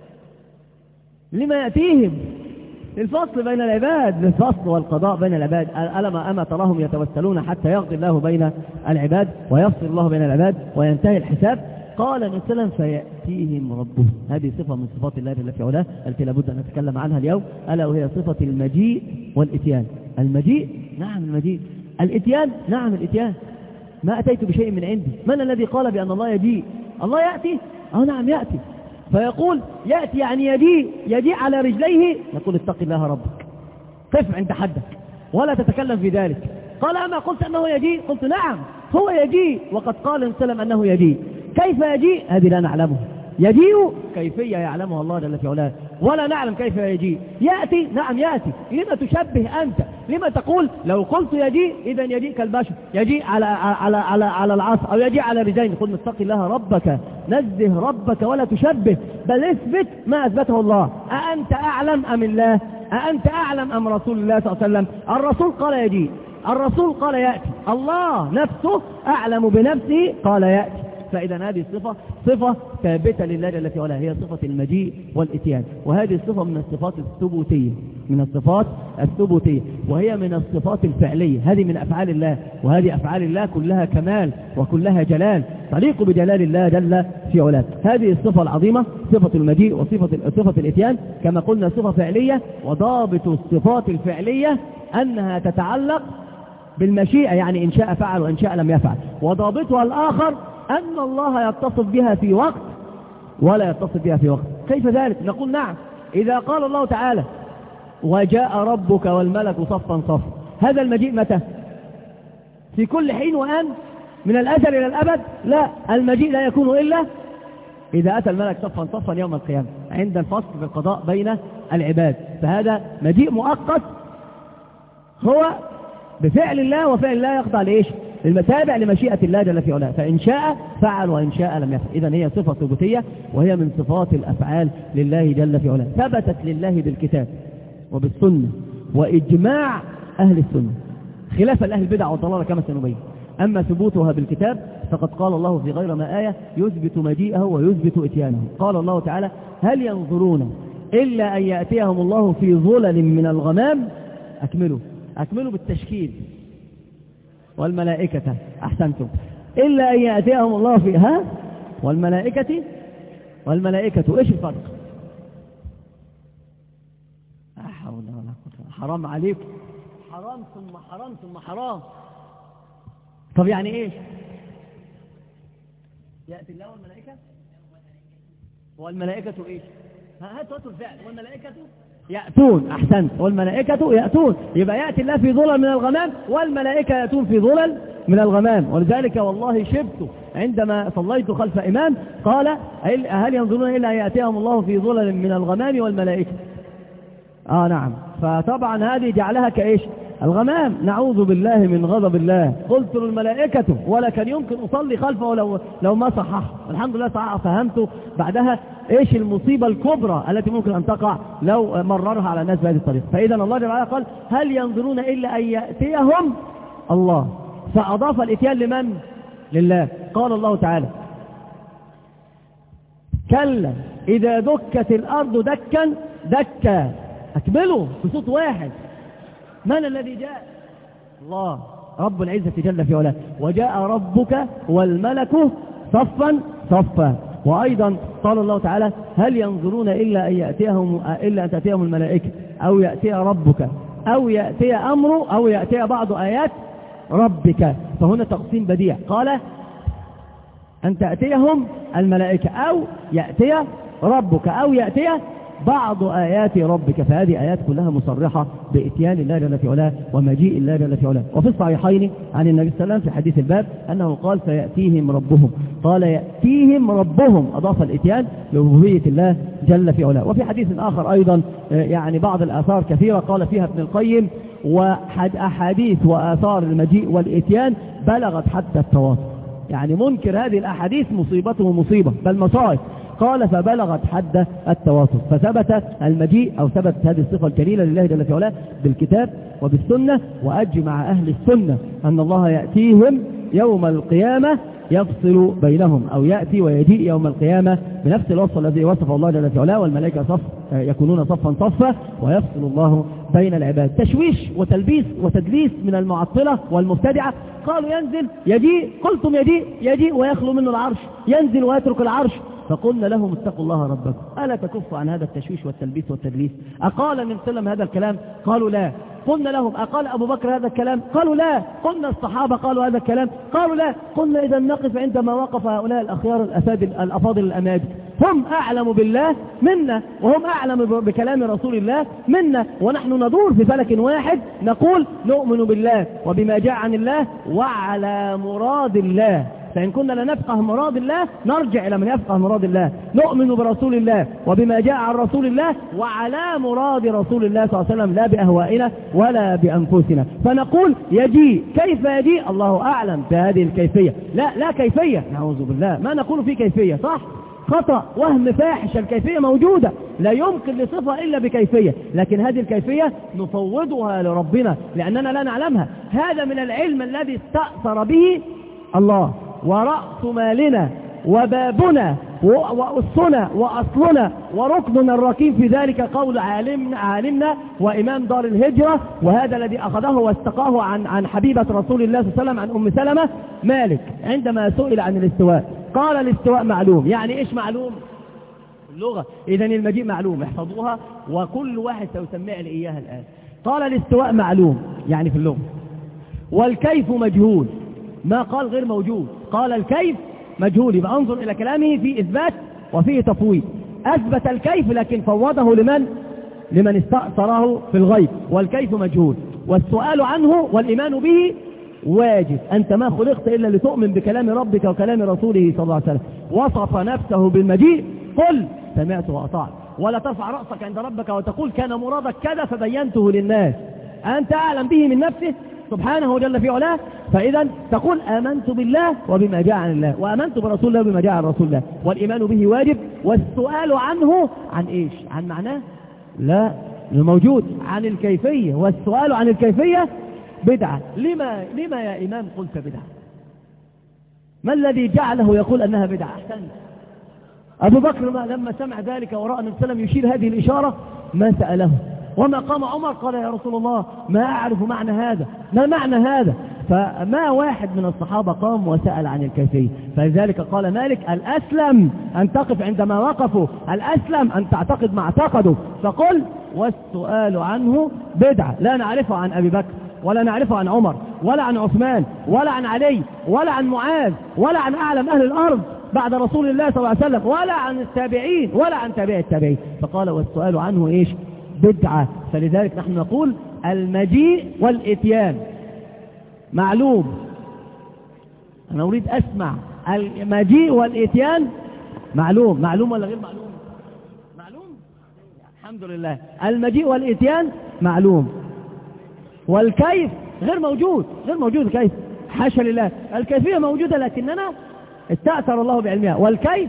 لما يأتيهم؟ الفصل بين العباد، للفصل والقضاء بين العباد. أما تراهم يتوسلون حتى يقضي الله بين العباد ويفصل الله بين العباد وينتهي الحساب. قال النبي صلى الله عليه وسلم فيأتيهم ربهم. هذه صفة من صفات الله جل في علاه التي لابد أن نتكلم عنها اليوم، ألا وهي صفة المجيء والإتيان. المجيء نعم المجيء، الإتيان نعم الإتيان. ما أتيت بشيء من عندي. من الذي قال بأن الله يجيء؟ الله يأتي؟ نعم يأتي. فيقول يأتي يعني يجيء على رجليه. نقول اتق الله ربك، قف عند حدك ولا تتكلم في ذلك. قال أما قلت أنه يجيء؟ قلت نعم هو يجيء، وقد قال السلام أنه يجيء. كيف يجيء؟ هذه لا نعلمه. يجيء كيفية يعلمها الله جل في علاه، ولا نعلم كيف يجيء. يأتي نعم يأتي. لما تشبه أنت؟ لما تقول لو قلت يجيء إذا يجيء كالبشر، يجيء على العصر أو يجيء على رجلين. قل نتق الله ربك، نزه ربك ولا تشبه، بل اثبت ما أثبته الله. أأنت أعلم أم الله؟ أأنت أعلم أم رسول الله صلى الله عليه وسلم؟ الرسول قال يجيء، الرسول قال يأتي، الله نفسه أعلم بنفسه قال يأتي. فإذا هذه الصفة صفة ثابتة لله جل في علاه، هي صفة المجيء والإتيان. وهذه الصفة من الصفات الثبوتية، من الصفات الثبوتية، وهي من الصفات الفعلية. هذه من أفعال الله، وهذه أفعال الله كلها كمال وكلها جلال تليق بجلال الله جل في علاه. هذه الصفة العظيمة صفة المجيء وصفة الإتيان كما قلنا صفة فعلية. وضابط الصفات الفعلية أنها تتعلق بالمشيئة، يعني إن شاء فعل وإن شاء لم يفعل. وضابطها الآخر أن الله يتصف بها في وقت ولا يتصف بها في وقت. كيف ذلك؟ نقول نعم. إذا قال الله تعالى وجاء ربك والملك صفا صفا، هذا المجيء متى؟ في كل حين وآن من الأزل إلى الأبد؟ لا، المجيء لا يكون إلا إذا أتى الملك صفا صفا يوم القيامة عند الفصل في القضاء بين العباد. فهذا مجيء مؤقت هو بفعل الله، وفعل الله يخضع لإيش؟ المتابع لمشيئة الله جل في علاه، فإن شاء فعل وإن شاء لم يفعل. إذن هي صفة ثبوتية وهي من صفات الأفعال لله جل في علاه، ثبتت لله بالكتاب وبالسنة وإجماع أهل السنة، خلاف الأهل البدع والضلال كما سنبين. أما ثبوتها بالكتاب فقد قال الله في غير ما آية يثبت مجيئه ويثبت إتيانه. قال الله تعالى هل ينظرون إلا أن يأتيهم الله في ظلل من الغمام. أكملوا بالتشكيل والملائكة. أحسنتم. إلا أن يأتيهم الله فيها والملائكة إيش الفرق؟ حول ولا قوة. حرام عليك، حرام ثم حرام ثم حرام. طب يعني إيش؟ يأتي الله والملائكة إيش؟ هاتوا الفعل والملائكة يأتون. أحسنت. والملائكة يأتون، يبقى يأتي الله في ظلل من الغمام والملائكة يأتون في ظلل من الغمام. ولذلك والله شبت عندما صليت خلف إمام قال هل ينظرون إلا أن يأتيهم الله في ظلل من الغمام والملائكة. نعم. فطبعا هذه جعلها كإيش؟ الغمام. نعوذ بالله من غضب الله. قلت للملائكة ولا كان يمكن أصلي خلفه لو ما صحح. الحمد لله فهمت بعدها إيش المصيبة الكبرى التي ممكن أن تقع لو مررها على الناس بهذه الطريقة. فإذا الله جل وعلا قال هل ينظرون إلا أن يأتيهم الله، فأضاف الإتيان لمن؟ لله. قال الله تعالى كلا إذا دكت الأرض دكا دكا. أكملوا بصوت واحد. من الذي جاء؟ الله. رب العزة جل في علاه. وجاء ربك والملك صفا صفا. وأيضا قال الله تعالى هل ينظرون إلا أن تأتيهم الملائكة أو يأتي ربك أو يأتي أمر أو يأتي بعض آيات ربك. فهنا تقسيم بديع، قال أن تأتيهم الملائكة أو يأتي ربك أو يأتي بعض آيات ربك. فهذه آيات كلها مصرحة بإتيان الله جل في علاه ومجيء الله جل في علاه. وفي الصحيحين عن النبي صلى الله عليه وسلم في حديث الباب أنه قال فيأتيهم ربهم، قال يأتيهم ربهم، أضاف الإتيان لربوبية الله جل في علاه. وفي حديث آخر أيضا يعني بعض الآثار كثيرة قال فيها ابن القيم وأحاديث وآثار المجيء والإتيان بلغت حتى التواتر، يعني منكر هذه الأحاديث مصيبته مصيبة بل مصائب. قال فبلغت حد التواتر. فثبت المجيء أو ثبت هذه الصفة الجليلة لله جل في علاه بالكتاب وبالسنة. وأجمع أهل السنة أن الله يأتيهم يوم القيامة يفصل بينهم، أو يأتي ويجيء يوم القيامة بنفس الوصف الذي وصفه الله جل في علاه، والملائكة صف يكونون صفا صفا ويفصل الله بين العباد. تشويش وتلبيس وتدليس من المعطلة والمبتدعة. قالوا ينزل يجيء، قلتم يجيء ويخلو منه العرش، ينزل ويترك العرش. فقلنا لهم اتقوا الله ربكم ألا تكفوا عن هذا التشويش والتلبيس والتدليس. أقال النبي صلى الله عليه وسلم هذا الكلام؟ قالوا لا. قلنا لهم أقال أبو بكر هذا الكلام؟ قالوا لا. قلنا الصحابة قالوا هذا الكلام؟ قالوا لا. قلنا إذا نقف عندما وقف هؤلاء الأخيار الأفاضل الأماجد، هم أعلم بالله منا وهم أعلم بكلام رسول الله منا، ونحن ندور في فلك واحد نقول نؤمن بالله وبما جاء عن الله وعلى مراد الله. فإن كنا لا نفقه مراد الله نرجع إلى من يفقه مراد الله. نؤمن برسول الله وبما جاء عن رسول الله وعلى مراد رسول الله صلى الله عليه وسلم، لا بأهوائنا ولا بأنفسنا. فنقول يجيء، كيف يجيء؟ الله أعلم بهذه الكيفية. لا كيفية، نعوذ بالله، ما نقول في كيفية، صح؟ خطأ، وهم فاحش. الكيفية موجودة، لا يمكن لصفة إلا بكيفية، لكن هذه الكيفية نفوضها لربنا لأننا لا نعلمها. هذا من العلم الذي استأثر به الله، ورأس مالنا وبابنا وأسنا وأصلنا وركننا الركين في ذلك قول عالمنا وإمام دار الهجرة، وهذا الذي أخذه واستقاه عن حبيبة رسول الله صلى الله عليه وسلم عن أم سلمة مالك عندما سئل عن الاستواء قال الاستواء معلوم. يعني إيش معلوم؟ اللغة. إذن المجيء معلوم، احفظوها وكل واحد سيسمع لي إياها الآن. قال الاستواء معلوم يعني في اللغة، والكيف مجهول، ما قال غير موجود، قال الكيف مجهول. يبقى انظر إلى كلامه في إثبات وفيه تفويض. أثبت الكيف لكن فوضه لمن استأثره في الغيب. والكيف مجهول، والسؤال عنه والإيمان به واجب. أنت ما خلقت إلا لتؤمن بكلام ربك وكلام رسوله صلى الله عليه وسلم. وصف نفسه بالمجيء قل سمعت وأطعت، ولا ترفع رأسك عند ربك وتقول كان مرادك كذا فبينته للناس. أنت أعلم به من نفسه سبحانه جل في علاه. فإذا تقول آمنت بالله وبما جاء عن الله، وآمنت برسول الله وبما جاء عن رسول الله، والإيمان به واجب. والسؤال عنه عن إيش؟ عن معناه؟ لا، الموجود. عن الكيفية، والسؤال عن الكيفية بدعة. لما يا إمام قلت بدعة؟ ما الذي جعله يقول أنها بدعة؟ أحسن. أبو بكر لما سمع ذلك ورأى النبي صلى الله عليه وسلم يشير هذه الإشارة ما سأله. وما قام عمر قال يا رسول الله ما أعرف معنى هذا، ما معنى هذا؟ فما واحد من الصحابة قام وسأل عن الكيفية. فلذلك قال مالك الأسلم أن تقف عندما وقفوا، الأسلم أن تعتقد ما اعتقدوا. فقل والسؤال عنه بدعة. لا نعرفه عن أبي بكر ولا نعرفه عن عمر ولا عن عثمان ولا عن علي ولا عن معاذ ولا عن أعلم أهل الأرض بعد رسول الله صلى الله عليه وسلم ولا عن التابعين ولا عن تابع التابعين. فقال والسؤال عنه إيش؟ بدعة. فلذلك نحن نقول المجيء والإتيان معلوم. أنا أريد أسمع المجيء والإتيان معلوم. معلوم ولا غير معلوم؟ معلوم، الحمد لله. المجيء والإتيان معلوم، والكيف غير موجود. غير موجود الكيف، حاشا لله. الكيفية موجودة لكننا استأثر الله بعلمها. والكيف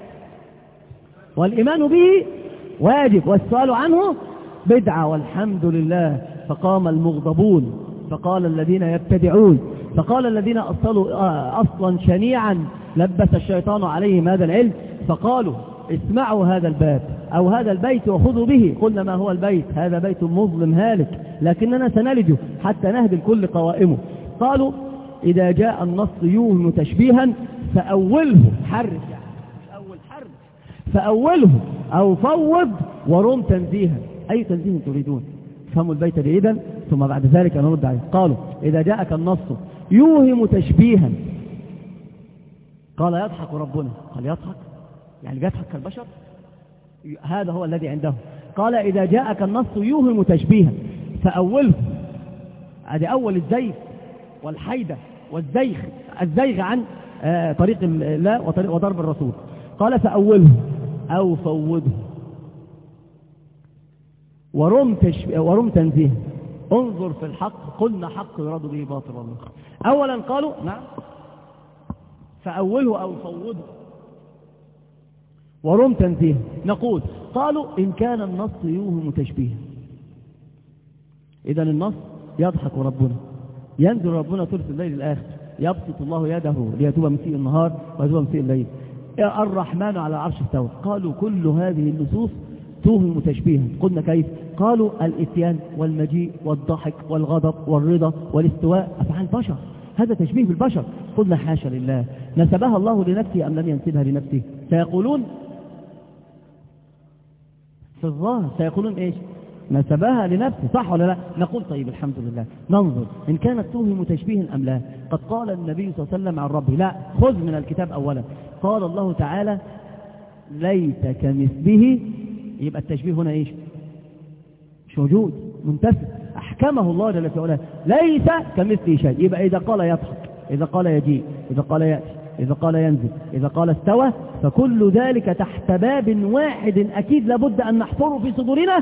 والإيمان به واجب، والسؤال عنه بدعة، والحمد لله. فقام المغضبون، فقال الذين يبتدعون، فقال الذين أصلا شنيعا لبس الشيطان عليهم هذا العلم، فقالوا اسمعوا هذا الباب أو هذا البيت وخذوا به. قلنا ما هو البيت؟ هذا بيت مظلم هالك، لكننا سنلجه حتى نهدي الكل قوائمه. قالوا إذا جاء النص يوهم تشبيها فأوله حرف، يعني مش أول حرف، فأوله أو فوض ورم تنزيها. أي تنزيه تريدون؟ فهموا البيت جيدا ثم بعد ذلك نرد عليه. قالوا إذا جاءك النص يوهم تشبيها، قال يضحك ربنا، قال يضحك يعني يضحك كالبشر، هذا هو الذي عنده. قال إذا جاءك النص يوهم تشبيها فأوله، هذه أول الزيغ والحيدة والزيغ، الزيغ عن طريق الله وضرب الرسول. قال فأوله أو فوضه ورم تنزيه. انظر في الحق، قلنا حق يراد به باطل الله. أولا قالوا نعم فأوله أو فوضه ورم تنزيه. نقول قالوا إن كان النص يوهم تشبيها، إذن النص يضحك ربنا، ينزل ربنا ثلث الليل الآخر، يبسط الله يده ليتوب مسيء النهار ويتوب مسيء الليل، الرحمن على العرش استوى. قالوا كل هذه النصوص توهم تشبيها. قلنا كيف؟ قالوا الاتيان والمجيء والضحك والغضب والرضا والاستواء أفعال بشر، هذا تشبيه بالبشر. قلنا حاشا لله، نسبها الله لنفسه أم لم ينسبها لنفسه؟ سيقولون في الظاهر سيقولون إيش؟ نسبها لنفسه، صح ولا لا؟ نقول طيب الحمد لله، ننظر إن كانت توهم تشبيها أم لا. قد قال النبي صلى الله عليه وسلم عن ربه، لا خذ من الكتاب أولا، قال الله تعالى ليس كمثله، يبقى التشبيه هنا إيش؟ مش موجود، منتفي، أحكمه الله جل في علاه، ليس كمثله شيء. يبقى إذا قال يضحك، إذا قال يجيء، إذا قال يأتي، إذا قال ينزل، إذا قال استوى، فكل ذلك تحت باب واحد أكيد لابد أن نحفره في صدورنا،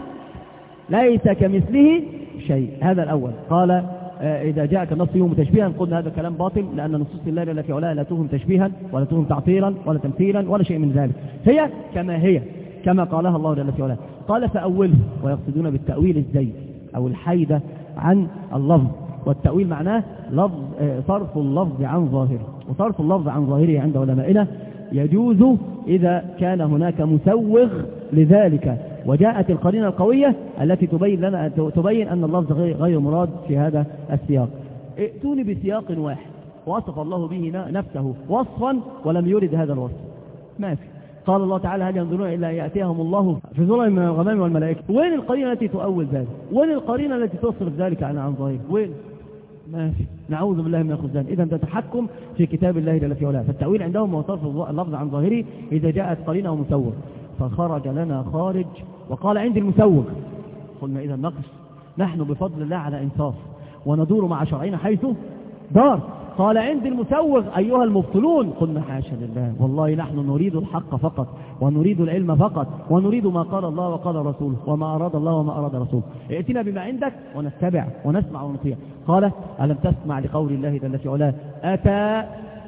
ليس كمثله شيء. هذا الأول. قال إذا جاءك النص يوم تشبيها، قلنا هذا كلام باطل، لأن نصوص الله جل في علاه لا توهم تشبيها ولا توهم تعطيلا ولا تمثيلا ولا شيء من ذلك، هي كما هي كما قالها الله جل في علاه. قال فأوله، ويقصدون بالتأويل الزيد أو الحيدة عن اللفظ، والتأويل معناه لفظ صرف اللفظ عن ظاهره، وصرف اللفظ عن ظاهره عند علمائنا يجوز إذا كان هناك مسوغ لذلك، وجاءت القرينة القوية التي تبين أن اللفظ غير مراد في هذا السياق. ائتوني بسياق واحد وصف الله به نفسه وصفا ولم يرد هذا الوصف، ما في. قال الله تعالى هل ينظرون إلا أن يأتيهم الله في ظلل من الغمام والملائكة. وين القرينة التي تؤول ذلك؟ وين القرينة التي تصرف ذلك عن ظاهره؟ وين؟ ما في. نعوذ بالله من الخذلان. إذا ده تحكم في كتاب الله جل في علاه، فالتأويل عندهم هو صرف اللفظ عن ظاهره إذا جاءت قرينة ومسوغ. فخرج لنا خارج وقال عندي المسوغ. قلنا إذا نقص، نحن بفضل الله على إنصاف وندور مع شرعنا حيث دار. قال عندي المسوغ أيها المبطلون. قلنا حاشا لله، والله نحن نريد الحق فقط، ونريد العلم فقط، ونريد ما قال الله وقال رسوله، وما أراد الله وما أراد رسوله. ائتنا بما عندك ونتبع ونسمع ونطيع. قال ألم تسمع لقول الله جل في علاه أتى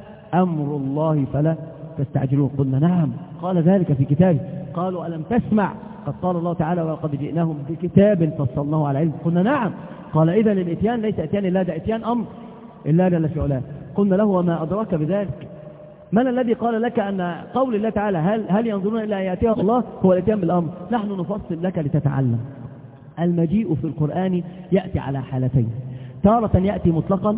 أمر الله فلا تستعجلون. قلنا نعم، قال ذلك في كتابه. قالوا ألم تسمع قد قال الله تعالى ولقد جئناهم بكتاب فصلناه على علم. قلنا نعم. قال إذا الاتيان ليس اتيان الله، ده اتيان أمر الله جل في علاه. قلنا له وما أدراك بذلك؟ من الذي قال لك أن قول الله تعالى هل ينظرون إلا أن يأتيهم الله هو الاتيان بالأمر؟ نحن نفصل لك لتتعلم. المجيء في القرآن يأتي على حالتين، تارة يأتي مطلقا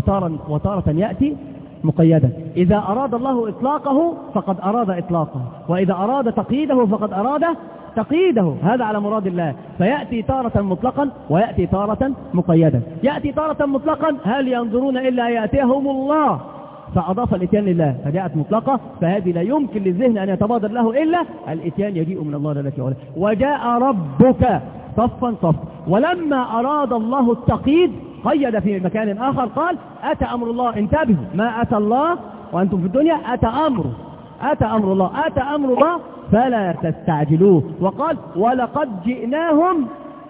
وتارة يأتي مقيدا. إذا أراد الله إطلاقه فقد أراد إطلاقه، وإذا أراد تقييده فقد أراد تقييده، هذا على مراد الله. فيأتي تارة مطلقا ويأتي تارة مقيدا. يأتي تارة مطلقا هل ينظرون إلا يأتيهم الله، فأضاف الاتيان لله فجاءت مطلقة، فهذه لا يمكن للذهن أن يتبادر له إلا الاتيان يجيء من الله جل وعلا. وجاء ربك صفا صفا. ولما أراد الله التقييد قيد في مكان آخر، قال أتى أمر الله. انتبهوا، ما أتى الله وأنتم في الدنيا، أتى أمره، أتى أمر الله، أتى أمر الله فلا تستعجلوه. وقال ولقد جئناهم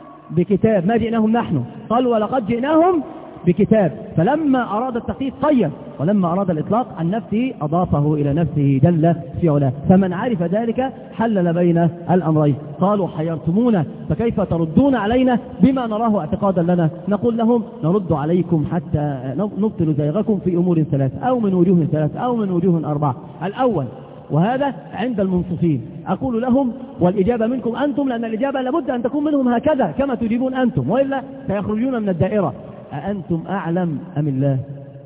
بكتاب، ما جئناهم نحن، قال ولقد جئناهم بكتاب. فلما أراد التقييد قيد، ولما أراد الإطلاق عن نفسه أضافه إلى نفسه جل في علاه. فمن عرف ذلك حلل بين الأمرين. قالوا حيرتمونا فكيف تردون علينا بما نراه اعتقادا لنا؟ نقول لهم نرد عليكم حتى نبطل زيغكم في أمور ثلاث أو من وجوه ثلاث أو من وجوه أربعة. الأول، وهذا عند المنصفين، أقول لهم والإجابة منكم أنتم، لأن الإجابة لابد أن تكون منهم هكذا كما تجيبون أنتم، وإلا سيخرجون من الدائرة. أأنتم أعلم أم الله؟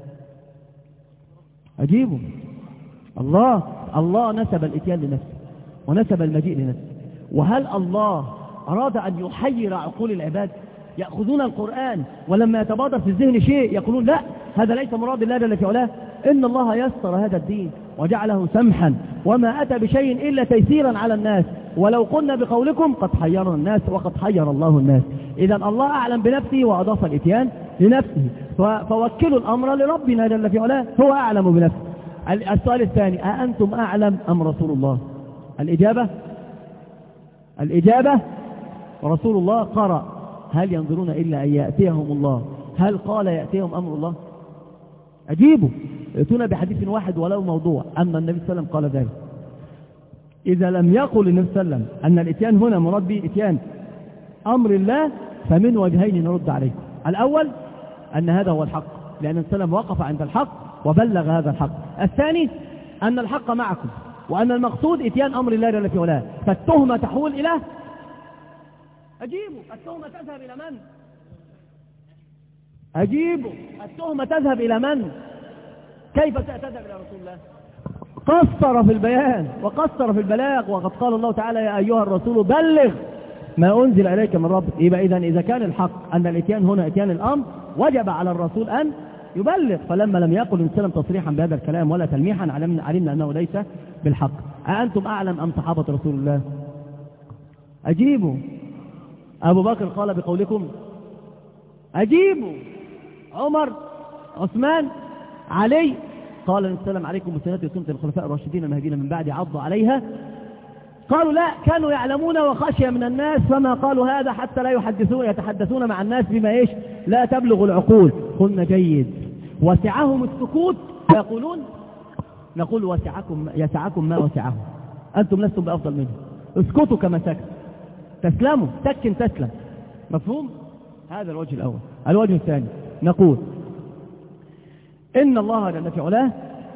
أجيبوا. الله نسب الإتيان لنفسه ونسب المجيء لنفسه. وهل الله أراد أن يحير عقول العباد يأخذون القرآن ولما يتبادر في الذهن شيء يقولون لا هذا ليس مراد الله جل في علاه؟ إن الله يسر هذا الدين وجعله سمحا وما أتى بشيء إلا تيسيرا على الناس، ولو قلنا بقولكم قد حيرنا الناس وقد حير الله الناس. إذا الله أعلم بنفسه وأضاف الإتيان لنفسه، فوكلوا الأمر لربنا جل في علاه، هو أعلم بنفسه. السؤال الثاني: أأنتم أعلم أم رسول الله؟ الإجابة رسول الله قرأ: هل ينظرون إلا أن يأتيهم الله؟ هل قال يأتيهم أمر الله؟ أجيبوا. ائتونا بحديث واحد ولو موضوع أن النبي صلى الله عليه وسلم قال ذلك. إذا لم يقل النبي صلى الله عليه وسلم أن الإتيان هنا مراد به إتيان أمر الله فمن وجهين نرد عليه. الأول أن هذا هو الحق، لأن النبي صلى الله عليه وسلم وقف عند الحق وبلغ هذا الحق. الثاني أن الحق معكم وأن المقصود إتيان أمر الله جل في علاه، فالتهمة تحول إلى أجيبوا. التهمة تذهب إلى من؟ أجيبوا. التهمة تذهب إلى من؟ كيف تذهب إلى رسول الله؟ قصر في البيان وقصر في البلاغ، وقد قال الله تعالى: يا أيها الرسول بلغ ما أنزل إليك من ربك. يبقى إذا كان الحق أن الإتيان هنا إتيان الأمر وجب على الرسول أن يبلغ، فلما لم يقل النبي صلى الله عليه وسلم تصريحا بهذا الكلام ولا تلميحا علمنا أنه ليس بالحق. أأنتم أعلم أم صحابة رسول الله؟ أجيبوا. أبو بكر قال بقولكم؟ أجيبوا. عمر، عثمان، علي قال النبي صلى الله عليه وسلم: عليكم بسنتي وسنة الخلفاء الراشدين المهديين من بعد عضوا عليها. قالوا لا، كانوا يعلمون وخشية من الناس فما قالوا هذا حتى لا يتحدثون مع الناس بما لا تبلغ العقول. قلنا جيد. وسعهم السكوت فيقولون نقول يسعكم ما وسعهم، أنتم لستم بأفضل منه، اسكتوا كما سكت، تسلموا سكن تسلم. مفهوم؟ هذا الوجه الأول. الوجه الثاني نقول إن الله جل في علاه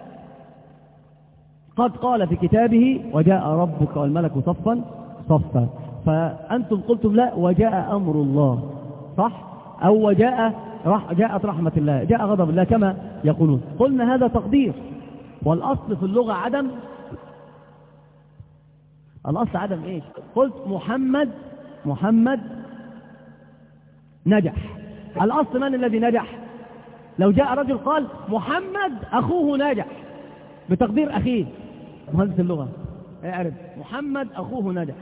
قد قال في كتابه: وجاء ربك والملك صفا صفا. فأنتم قلتم لا، وجاء أمر الله، صح؟ أو جاءت رحمة الله، جاء غضب الله كما يقولون. قلنا هذا تقدير، والأصل في اللغة عدم. الأصل عدم إيش؟ قلت محمد نجح. الأصل من الذي نجح؟ لو جاء رجل قال محمد أخوه نجح بتقدير أخيه، مهندس اللغة اعرف محمد أخوه نجح،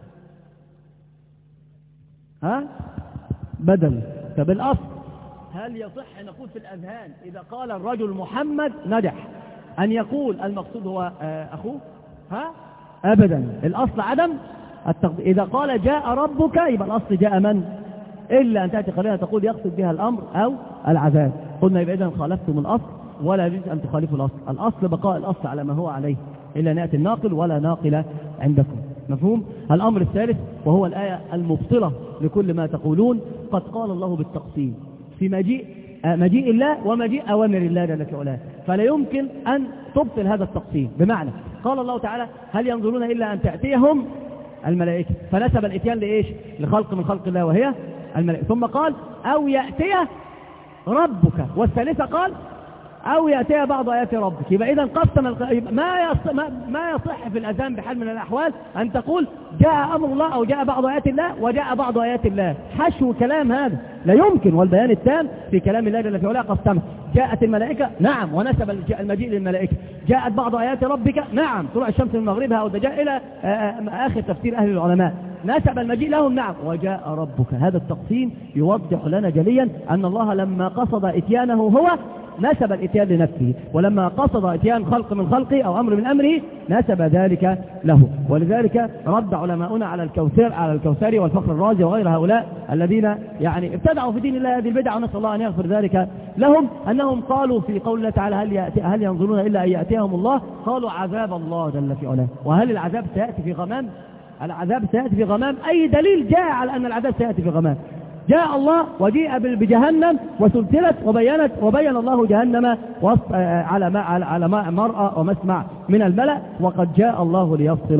بدل. طب الأصل هل يصح نقول في الأذهان إذا قال الرجل محمد نجح أن يقول المقصود هو أخوه؟ أبدا. الأصل عدم التقدير. إذا قال جاء ربك يبقى الأصل جاء من؟ إلا أن تأتي قرينة تقول يقصد بها الأمر أو العذاب. قلنا يبقى إذا خالفتم الأصل ولا يجوز أن تخالفوا الأصل. الأصل بقاء الأصل على ما هو عليه، إلا نأتي الناقل ولا ناقل عندكم. مفهوم؟ الأمر الثالث وهو الآية المبطلة لكل ما تقولون: قد قال الله بالتقسيم في مجيء الله ومجيء أوامر الله جل في علاه، فلا يمكن أن تبطل هذا التقسيم. بمعنى قال الله تعالى: هل ينظرون إلا أن تأتيهم الملائكة، فنسب الإتيان لإيش؟ لخلق من خلق الله وهي الملائكة. ثم قال: أو يأتي ربك، والثالثة قال: أو يأتي بعض آيات ربك. يبقى إذا قسم ما يصح في الأذان بحال من الأحوال أن تقول جاء أمر الله أو جاء بعض آيات الله وجاء بعض آيات الله، حشو كلام هذا لا يمكن. والبيان التام في كلام الله جل في علاه قسمه: جاءت الملائكة، نعم، ونسب المجيء للملائكة. جاءت بعض آيات ربك، نعم، طلوع الشمس من مغربها أو دجاء إلى آخر تفسير أهل العلماء. نسب المجيء لهم، نعم، وجاء ربك. هذا التقسيم يوضح لنا جليا أن الله لما قصد إتيانه هو نسب الإتيان لنفسه، ولما قصد إتيان خلق من خلقه أو أمر من أمره نسب ذلك له. ولذلك رد علماؤنا على الكوثري والفخر الرازي وغير هؤلاء الذين يعني ابتدعوا في دين الله هذه البدع، ونسأل الله أن يغفر ذلك لهم، أنهم قالوا في قول الله تعالى: هل ينظرون إلا أن يأتيهم الله؟ قالوا عذاب الله جل في علاه. وهل العذاب سيأتي في غمام؟ العذاب سيأتي في غمام. أي دليل جاء على أن العذاب سيأتي في غمام؟ جاء الله وجيء بجهنم وسلسلت وبين الله جهنم على مرأى ومسمع من الملأ، وقد جاء الله ليفصل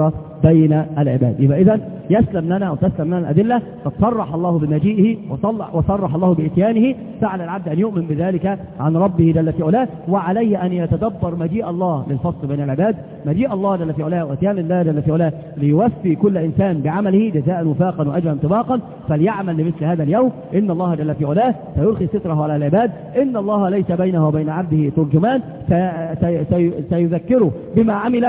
بين العباد. يبقى إذن يسلم لنا وتسلم لنا الأدلة، قد صرح الله بمجيئه وصرح الله بإتيانه، فعلى العبد أن يؤمن بذلك عن ربه جل في علاه، وعليه أن يتدبر مجيء الله للفصل بين العباد، مجيء الله جل في علاه وإتيان الله جل في علاه ليوفي كل إنسان بعمله جزاء وفاقا وأجرا انطباقا، فليعمل لمثل هذا اليوم. إن الله جل في علاه سيرخي ستره على العباد، إن الله ليس بينه وبين عبده ترجمان، سيذكره بما عمل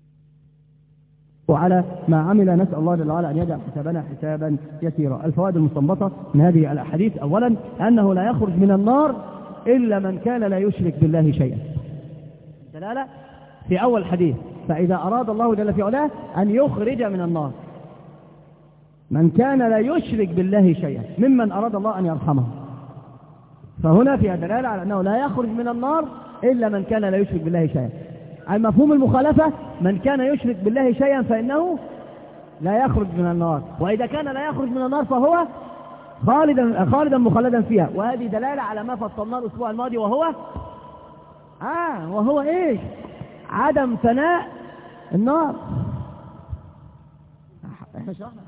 وعلى ما عمل. نسأل الله جل وعلا أن يجعل حسابنا حسابا يسيرا. الفوائد المستنبطة من هذه الأحاديث: أولا أنه لا يخرج من النار إلا من كان لا يشرك بالله شيئا. دلالة في أول حديث: فإذا أراد الله جل في علاه أن يخرج من النار من كان لا يشرك بالله شيئا ممن أراد الله أن يرحمه، فهنا فيها دلالة على أنه لا يخرج من النار إلا من كان لا يشرك بالله شيئا. المفهوم المخالفة: من كان يشرك بالله شيئا فإنه لا يخرج من النار، وإذا كان لا يخرج من النار فهو خالدا مخلدا فيها. وهذه دلالة على ما فصلناه الأسبوع الماضي، وهو إيش؟ عدم فناء النار. احنا شرحنا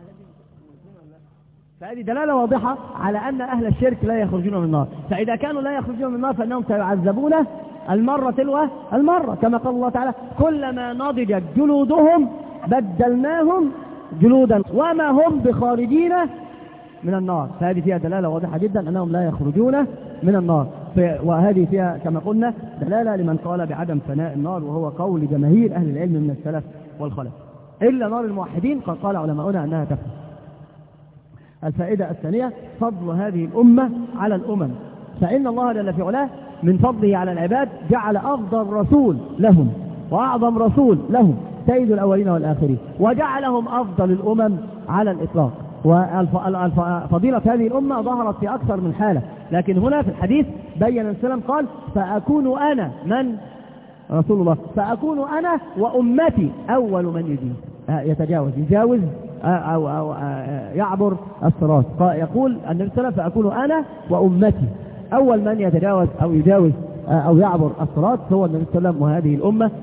فهذه دلالة واضحة على أن أهل الشرك لا يخرجون من النار، فإذا كانوا لا يخرجون من النار فإنهم سيعذبون المرة تلو المرة، كما قال الله تعالى: كلما نضجت جلودهم بدلناهم جلودا وما هم بخارجين من النار. فهذه فيها دلالة واضحة جدا أنهم لا يخرجون من النار، وهذه فيها كما قلنا دلالة لمن قال بعدم فناء النار، وهو قول جماهير أهل العلم من السلف والخلف، إلا نار الموحدين قد قال علماؤنا أنها تفنى. الفائدة الثانية: فضل هذه الأمة على الأمم، فإن الله جل في علاه من فضله على العباد جعل أفضل رسول لهم وأعظم رسول لهم سيد الأولين والآخرين، وجعلهم أفضل الأمم على الإطلاق. وفضيلة هذه الأمة ظهرت في أكثر من حالة، لكن هنا في الحديث بين السلام قال: فأكون أنا من رسول الله، فأكون أنا وأمتي أول من يجاوز أو يعبر الصراط. يقول النبي صلى الله عليه وسلم: فأكون أنا وأمتي أول من يتجاوز أو يجاوز أو يعبر الصراط هو النبي صلى الله عليه وسلم وهذه الأمة،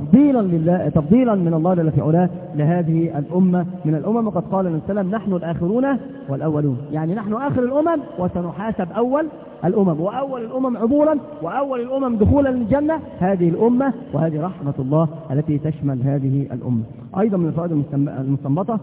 تفضيلا من الله جل في علاه لهذه الأمة من الأمم. وقد قال النبي صلى الله عليه وسلم: نحن الآخرون والأولون، يعني نحن آخر الأمم وسنحاسب أول الأمم، وأول الأمم عبورا وأول الأمم دخولا للجنة هذه الأمة، وهذه رحمة الله التي تشمل هذه الأمة. أيضا من الفوائد المستنبطة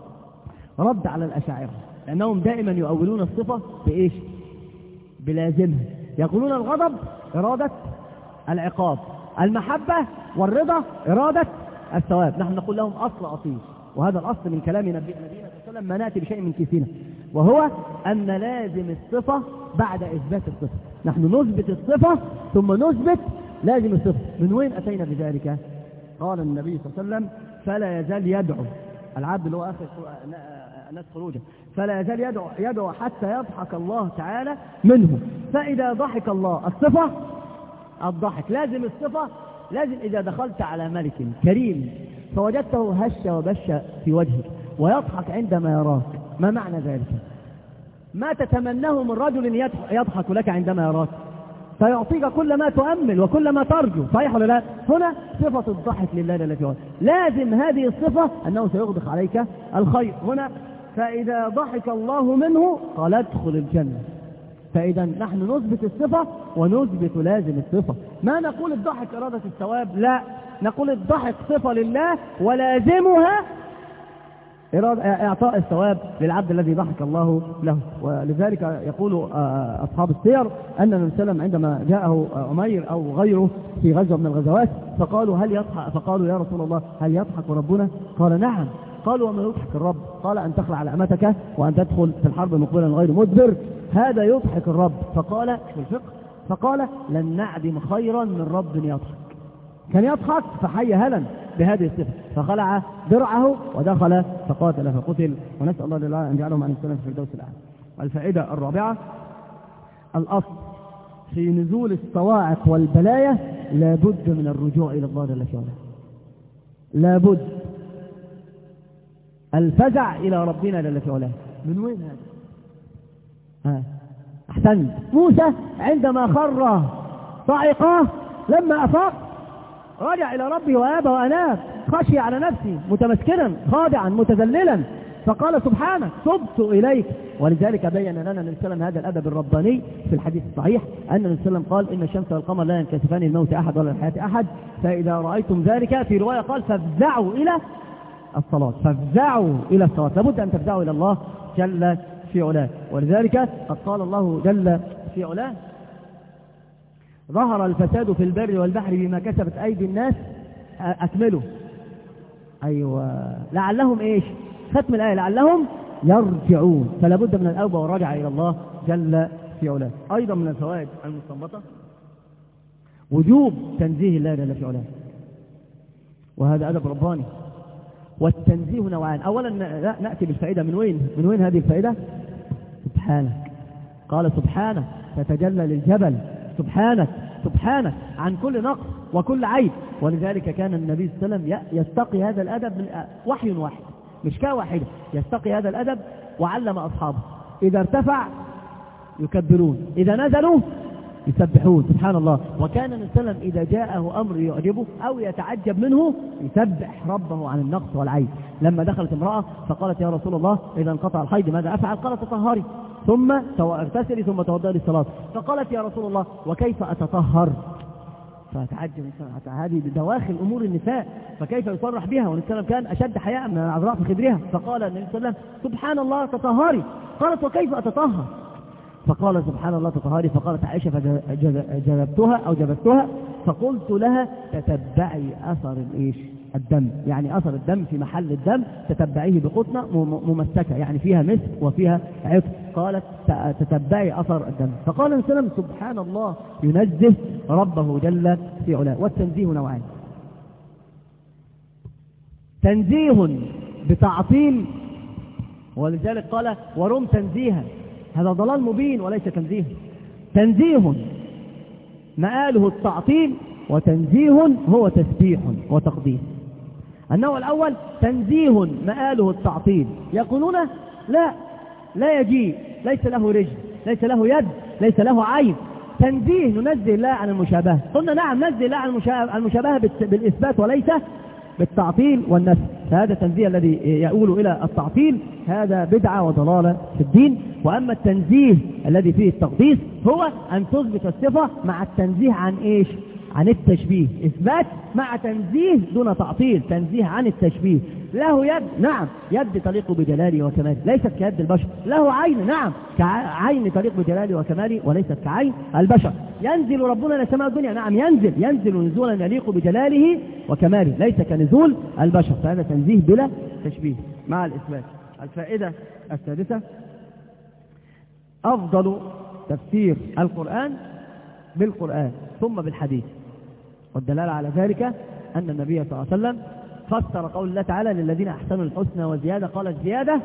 رد على الأشاعرة، لأنهم دائما يؤولون الصفة بإيش؟ بلازمها. يقولون الغضب إرادة العقاب، المحبة والرضا إرادة الثواب. نحن نقول لهم أصل أصيل، وهذا الأصل من كلام نبينا صلى الله عليه وسلم: ما نأتي بشيء من كيسنا، وهو أن لازم الصفة بعد إثبات الصفة. نحن نثبت الصفة ثم نثبت لازم الصفة. من وين أتينا بذلك؟ قال النبي صلى الله عليه وسلم: فلا يزال يدعو العبد، اللي هو آخر الناس خروجا، فلا يزال يدعو حتى يضحك الله تعالى منه، فإذا ضحك الله الصفة الضحك لازم الصفة، لازم إذا دخلت على ملك كريم فوجدته هش وبش في وجهك ويضحك عندما يراك، ما معنى ذلك؟ ما تتمناه من رجل يضحك لك عندما يراك، فيعطيك كل ما تؤمل وكل ما ترجو، صحيح ولا لا؟ هنا صفة الضحك لله جل وعلا، لازم هذه الصفة أنه سيغدق عليك الخير. هنا فإذا ضحك الله منه قال ادخل الجنة. فإذا نحن نثبت الصفة ونثبت لازم الصفة، ما نقول الضحك إرادة الثواب، لا، نقول الضحك صفة لله ولازمها إعطاء الثواب للعبد الذي ضحك الله له. ولذلك يقول أصحاب السير أن النبي صلى الله عليه وسلم عندما جاءه عمير أو غيره في غزوة من الغزوات فقالوا يا رسول الله هل يضحك ربنا؟ قال نعم. قالوا وما يضحك الرب؟ قال أن تخلع على أمتك وأن تدخل في الحرب مقبلا غير مدبر، هذا يضحك الرب. فقال في الفقه فقال لن نعدم خيرا من رب يضحك. كان يضحك فحي هلا بهذه الصفة، فخلع درعه ودخل فقاتل فقتل، ونسأل الله لله أن يجعلهم عن السلام في الفردوس الأعلى. الفائدة الرابعة: الأصل في نزول الصواعق والبلايا لابد من الرجوع إلى الله جل وعلا، لابد الفزع إلى ربنا جل وعلا. من وين هذا؟ أحسنت. موسى عندما خر صعقه لما أفاق رجع إلى ربه وآب وأناب، خشي على نفسه متمسكنا خاضعا متذللا، فقال سبحانك تبت إليك. ولذلك بين لنا النبي صلى الله عليه وسلم هذا الأدب الرباني في الحديث الصحيح، أن النبي صلى الله عليه وسلم قال إن الشمس والقمر لا ينكسفان للموت أحد ولا للحياة أحد، فإذا رأيتم ذلك، في رواية قال فافزعوا إلى الصلاة، فافزعوا إلى الصلاة، لابد أن تفزعوا إلى الله جل في علاه. ولذلك قد قال الله جل في علاه ظهر الفساد في البر والبحر بما كسبت أيدي الناس، أكملوا، أيوة، لعلهم إيش؟ ختم الآية لعلهم يرجعون، فلا بد من الأوبة والرجعة إلى الله جل في علاه. أيضا من الفوائد المستنبطة وجوب تنزيه الله جل في علاه، وهذا أدب رباني. والتنزيه نوعان، أولا نأتي بالفائدة من وين هذه الفائدة؟ سبحانك، قال سبحانك تتجلى للجبل، سبحانك عن كل نقص وكل عيب. ولذلك كان النبي صلى الله عليه وسلم يستقي هذا الأدب من وحي واحد، مشكاة واحدة، يستقي هذا الأدب وعلم أصحابه إذا ارتفع يكبرون، إذا نزلوا يسبحون، سبحان الله. وكان النبي صلى الله عليه وسلم إذا جاءه أمر يعجبه أو يتعجب منه يسبح ربه عن النقص والعيب. لما دخلت امرأة فقالت يا رسول الله إذا انقطع الحيض ماذا أفعل؟ قال تطهري ثم اغتسلي ثم توضئي للصلاة. فقالت يا رسول الله وكيف أتطهر؟ فتعجب هذه دواخل أمور النساء، فكيف يصرح بها؟ والنبي صلى الله عليه وسلم كان أشد حياء من العذراء في خدرها. فقال النبي صلى الله عليه وسلم سبحان الله تطهري. قالت وكيف أتطهر؟ فقال سبحان الله تطهري. فقالت عائشة فجذبتها فقلت لها تتبعي أثر الدم، يعني أثر الدم في محل الدم تتبعيه بقطنة ممسكة، يعني فيها مسك وفيها عطر. قالت تتبعي أثر الدم. فقال النبي صلى الله عليه وسلم سبحان الله ينزه ربه جل في علاه. والتنزيه نوعان، تنزيه بتعطيل، ولذلك قال ورم تنزيها، هذا ضلال مبين وليس تنزيه. تنزيه مآله التعطيل، وتنزيه هو تسبيح وتقديس. النوع الأول تنزيه مآله التعطيل، يقولون لا يجيء، ليس له رجل، ليس له يد، ليس له عين. تنزيه ننزه الله عن المشابهة. قلنا نعم ننزه الله عن المشابهة بالإثبات وليس بالتعطيل والنفي. فهذا التنزيه الذي يؤول إلى التعطيل هذا بدعة وضلالة في الدين. وأما التنزيه الذي فيه التقديس هو أن تثبت الصفة مع التنزيه عن عن التشبيه، إثبات مع تنزيه دون تعطيل، تنزيه عن التشبيه. له يد، نعم يد تليق بجلاله وكماله ليست كيد البشر. له عين، نعم عين تليق بجلاله وكماله وليست كعين البشر. ينزل ربنا إلى سماء الدنيا، نعم ينزل نزولا يليق بجلاله وكماله ليس كنزول البشر. فهذا تنزيه بلا تشبيه مع الإثبات. الفائدة السادسة أفضل تفسير القرآن بالقرآن ثم بالحديث، والدلالة على ذلك أن النبي صلى الله عليه وسلم فسر قول الله تعالى للذين أحسنوا الحسنى وزيادة، قال الزيادة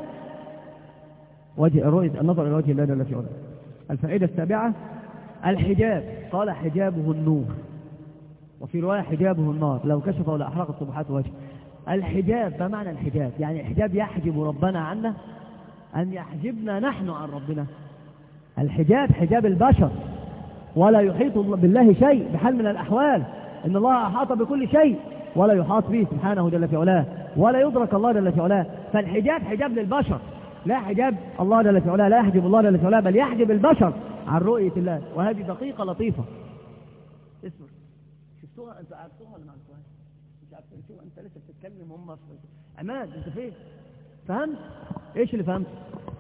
النظر إلى وجه الله جل في علاه. الفائدة السابعة الحجاب، قال حجابه النور، وفي رواية حجابه النار، لو كشفه لأحرقت سبحات وجهه. الحجاب ما معنى الحجاب؟ يعني الحجاب يحجب ربنا عنا، أن يحجبنا نحن عن ربنا. الحجاب حجاب البشر، ولا يحيط بالله شيء بحال من الأحوال. إن الله أحاط بكل شيء ولا يحاط به سبحانه جل في علاه، ولا يدرك الله جل في علاه. فالحجاب حجاب للبشر، لا حجاب الله جل في علاه، لا يحجب الله جل في علاه، بل يحجب البشر عن رؤية الله. وهذه دقيقة لطيفة. اسمع، شفتوها أنت عرفتوها ولا ما عرفتوها؟ مش عرفتوها أنت لسه بتتكلم هم في عماد. أنت فين؟ فهمت؟ إيش اللي فهمت؟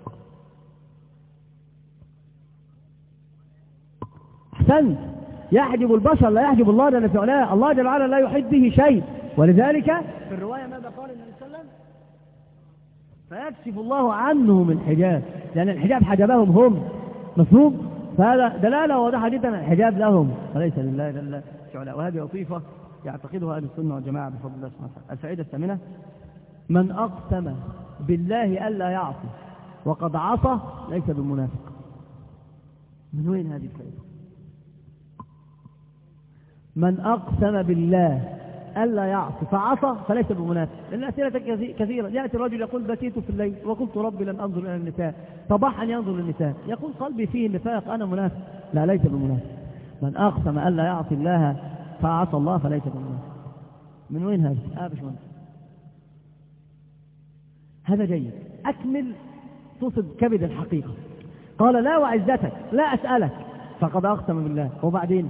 أحسنت، يحجب البشر لا يحجب الله جل في علاه. الله جل وعلا لا يحيط به شيء. ولذلك في الرواية ماذا قال النبي صلى الله عليه وسلم؟ فيكشف الله عنهم الحجاب، لأن الحجاب حجبهم هم، مفهوم؟ فهذا دلالة واضحة جدا الحجاب لهم وليس لله جل في علاه. وهذه لطيفة يعتقدها أهل السنة والجماعة بفضل الله سبحانه وتعالى. الفائدة الثامنة من أقسم بالله ألا يعصي وقد عصى ليس بمنافق. من وين هذه الفائدة؟ من أقسم بالله ألا يعصي فعصى فليس بمنافق. لأن الأسئلة كثيرة. يأتي الرجل يقول بكيت في الليل وقلت ربي لم أنظر إلى النساء، صباحا ينظر للنساء، يقول قلبي فيه النفاق أنا منافق. لا، ليس بمنافق. من أقسم ألا يعصي الله فعصى الله فليس بمنافق. من وين هذا؟ باشمهندس هذا جيد. أكمل تصب كبد الحقيقة. قال لا وعزتك لا أسألك، فقد أقسم بالله. وبعدين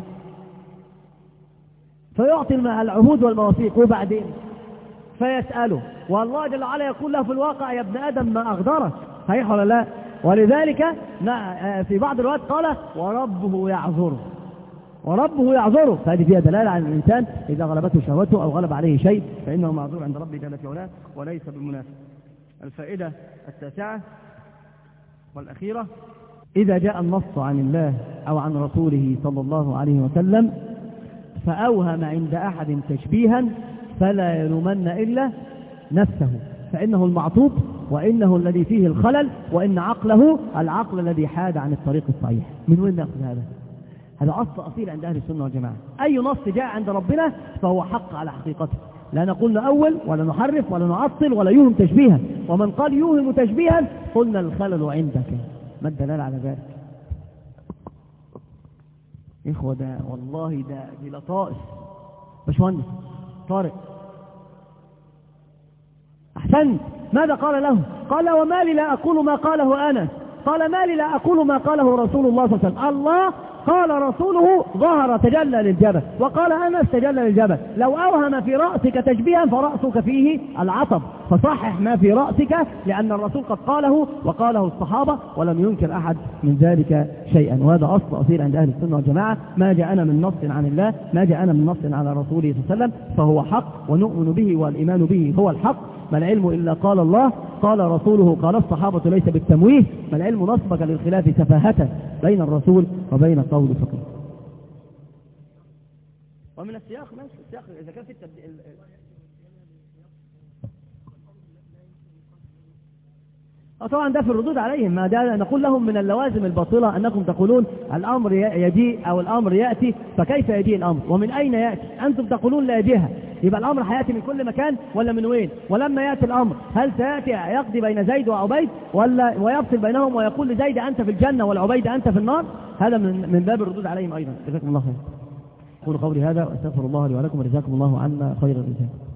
فيعطي العهود والمواثيق، وبعدين فيسأله، والله جل وعلا يقول له في الواقع يا ابن آدم ما أغدرك، صحيح ولا لا؟ ولذلك في بعض الروايات قال وربه يعذره، وربه يعذره. فهذه فيها دلالة على الإنسان إذا غلبته شهوته أو غلب عليه شيء فإنه معذور عند ربه جل وعلا وليس بالمنافق. الفائدة 9 والأخيرة: إذا جاء النص عن الله أو عن رسوله صلى الله عليه وسلم فأوهم عند أحد تشبيها فلا يلومن إلا نفسه، فإنه المعطوب وإنه الذي فيه الخلل، وإن عقله العقل الذي حاد عن الطريق الصحيح. من وين نأخذ هذا؟ هذا أصل أصيل عند أهل السنة والجماعة. أي نص جاء عند ربنا فهو حق على حقيقته، لا نقول نأول ولا نحرف ولا نعطل ولا يوهم تشبيها. ومن قال يوهم تشبيها قلنا الخلل عندك. ما الدلالة على ذلك؟ إخوة ده والله دي لطائف. باشمهندس طارق أحسنت، ماذا قال له؟ قال وما لي لا أقول ما قاله أنس، قال ما لي لا أقول ما قاله رسول الله صلى الله عليه وسلم. الله قال رسوله ظهر تجلى للجبل، وقال أنس تجلى للجبل. لو أوهم في رأسك تشبيها فرأسك فيه العطب، فصحح ما في رأسك، لأن الرسول قد قاله وقاله الصحابة ولم ينكر أحد من ذلك شيئا. وهذا أصل أصيل عند أهل السنة والجماعة. ما جاءنا من نص عن الله، ما جاءنا من نص على رسوله صلى الله عليه وسلم فهو حق ونؤمن به، والإيمان به هو الحق. ما العلم إلا قال الله قال رسوله قال الصحابة، ليس بالتمويه. ما العلم نصبك للخلاف سفاهة بين الرسول وبين قول فقيه. ومن السياق ماشي، السياق إذا كان في التبديل طبعا ده في الردود عليهم. ما ده نقول لهم من اللوازم الباطلة أنكم تقولون الأمر يجيء أو الأمر يأتي، فكيف يجيء الأمر ومن أين يأتي؟ أنتم تقولون لا جهة، يبقى الأمر هيأتي من كل مكان ولا من وين؟ ولما يأتي الأمر هل سيأتي يقضي بين زيد وعبيد ولا ويفصل بينهم ويقول لزيد أنت في الجنة والعبيد أنت في النار؟ هذا من باب الردود عليهم أيضا. جزاكم الله خير. أقول قولي هذا وأستغفر الله لي ولكم وجزاكم الله عنا خير الجزاء.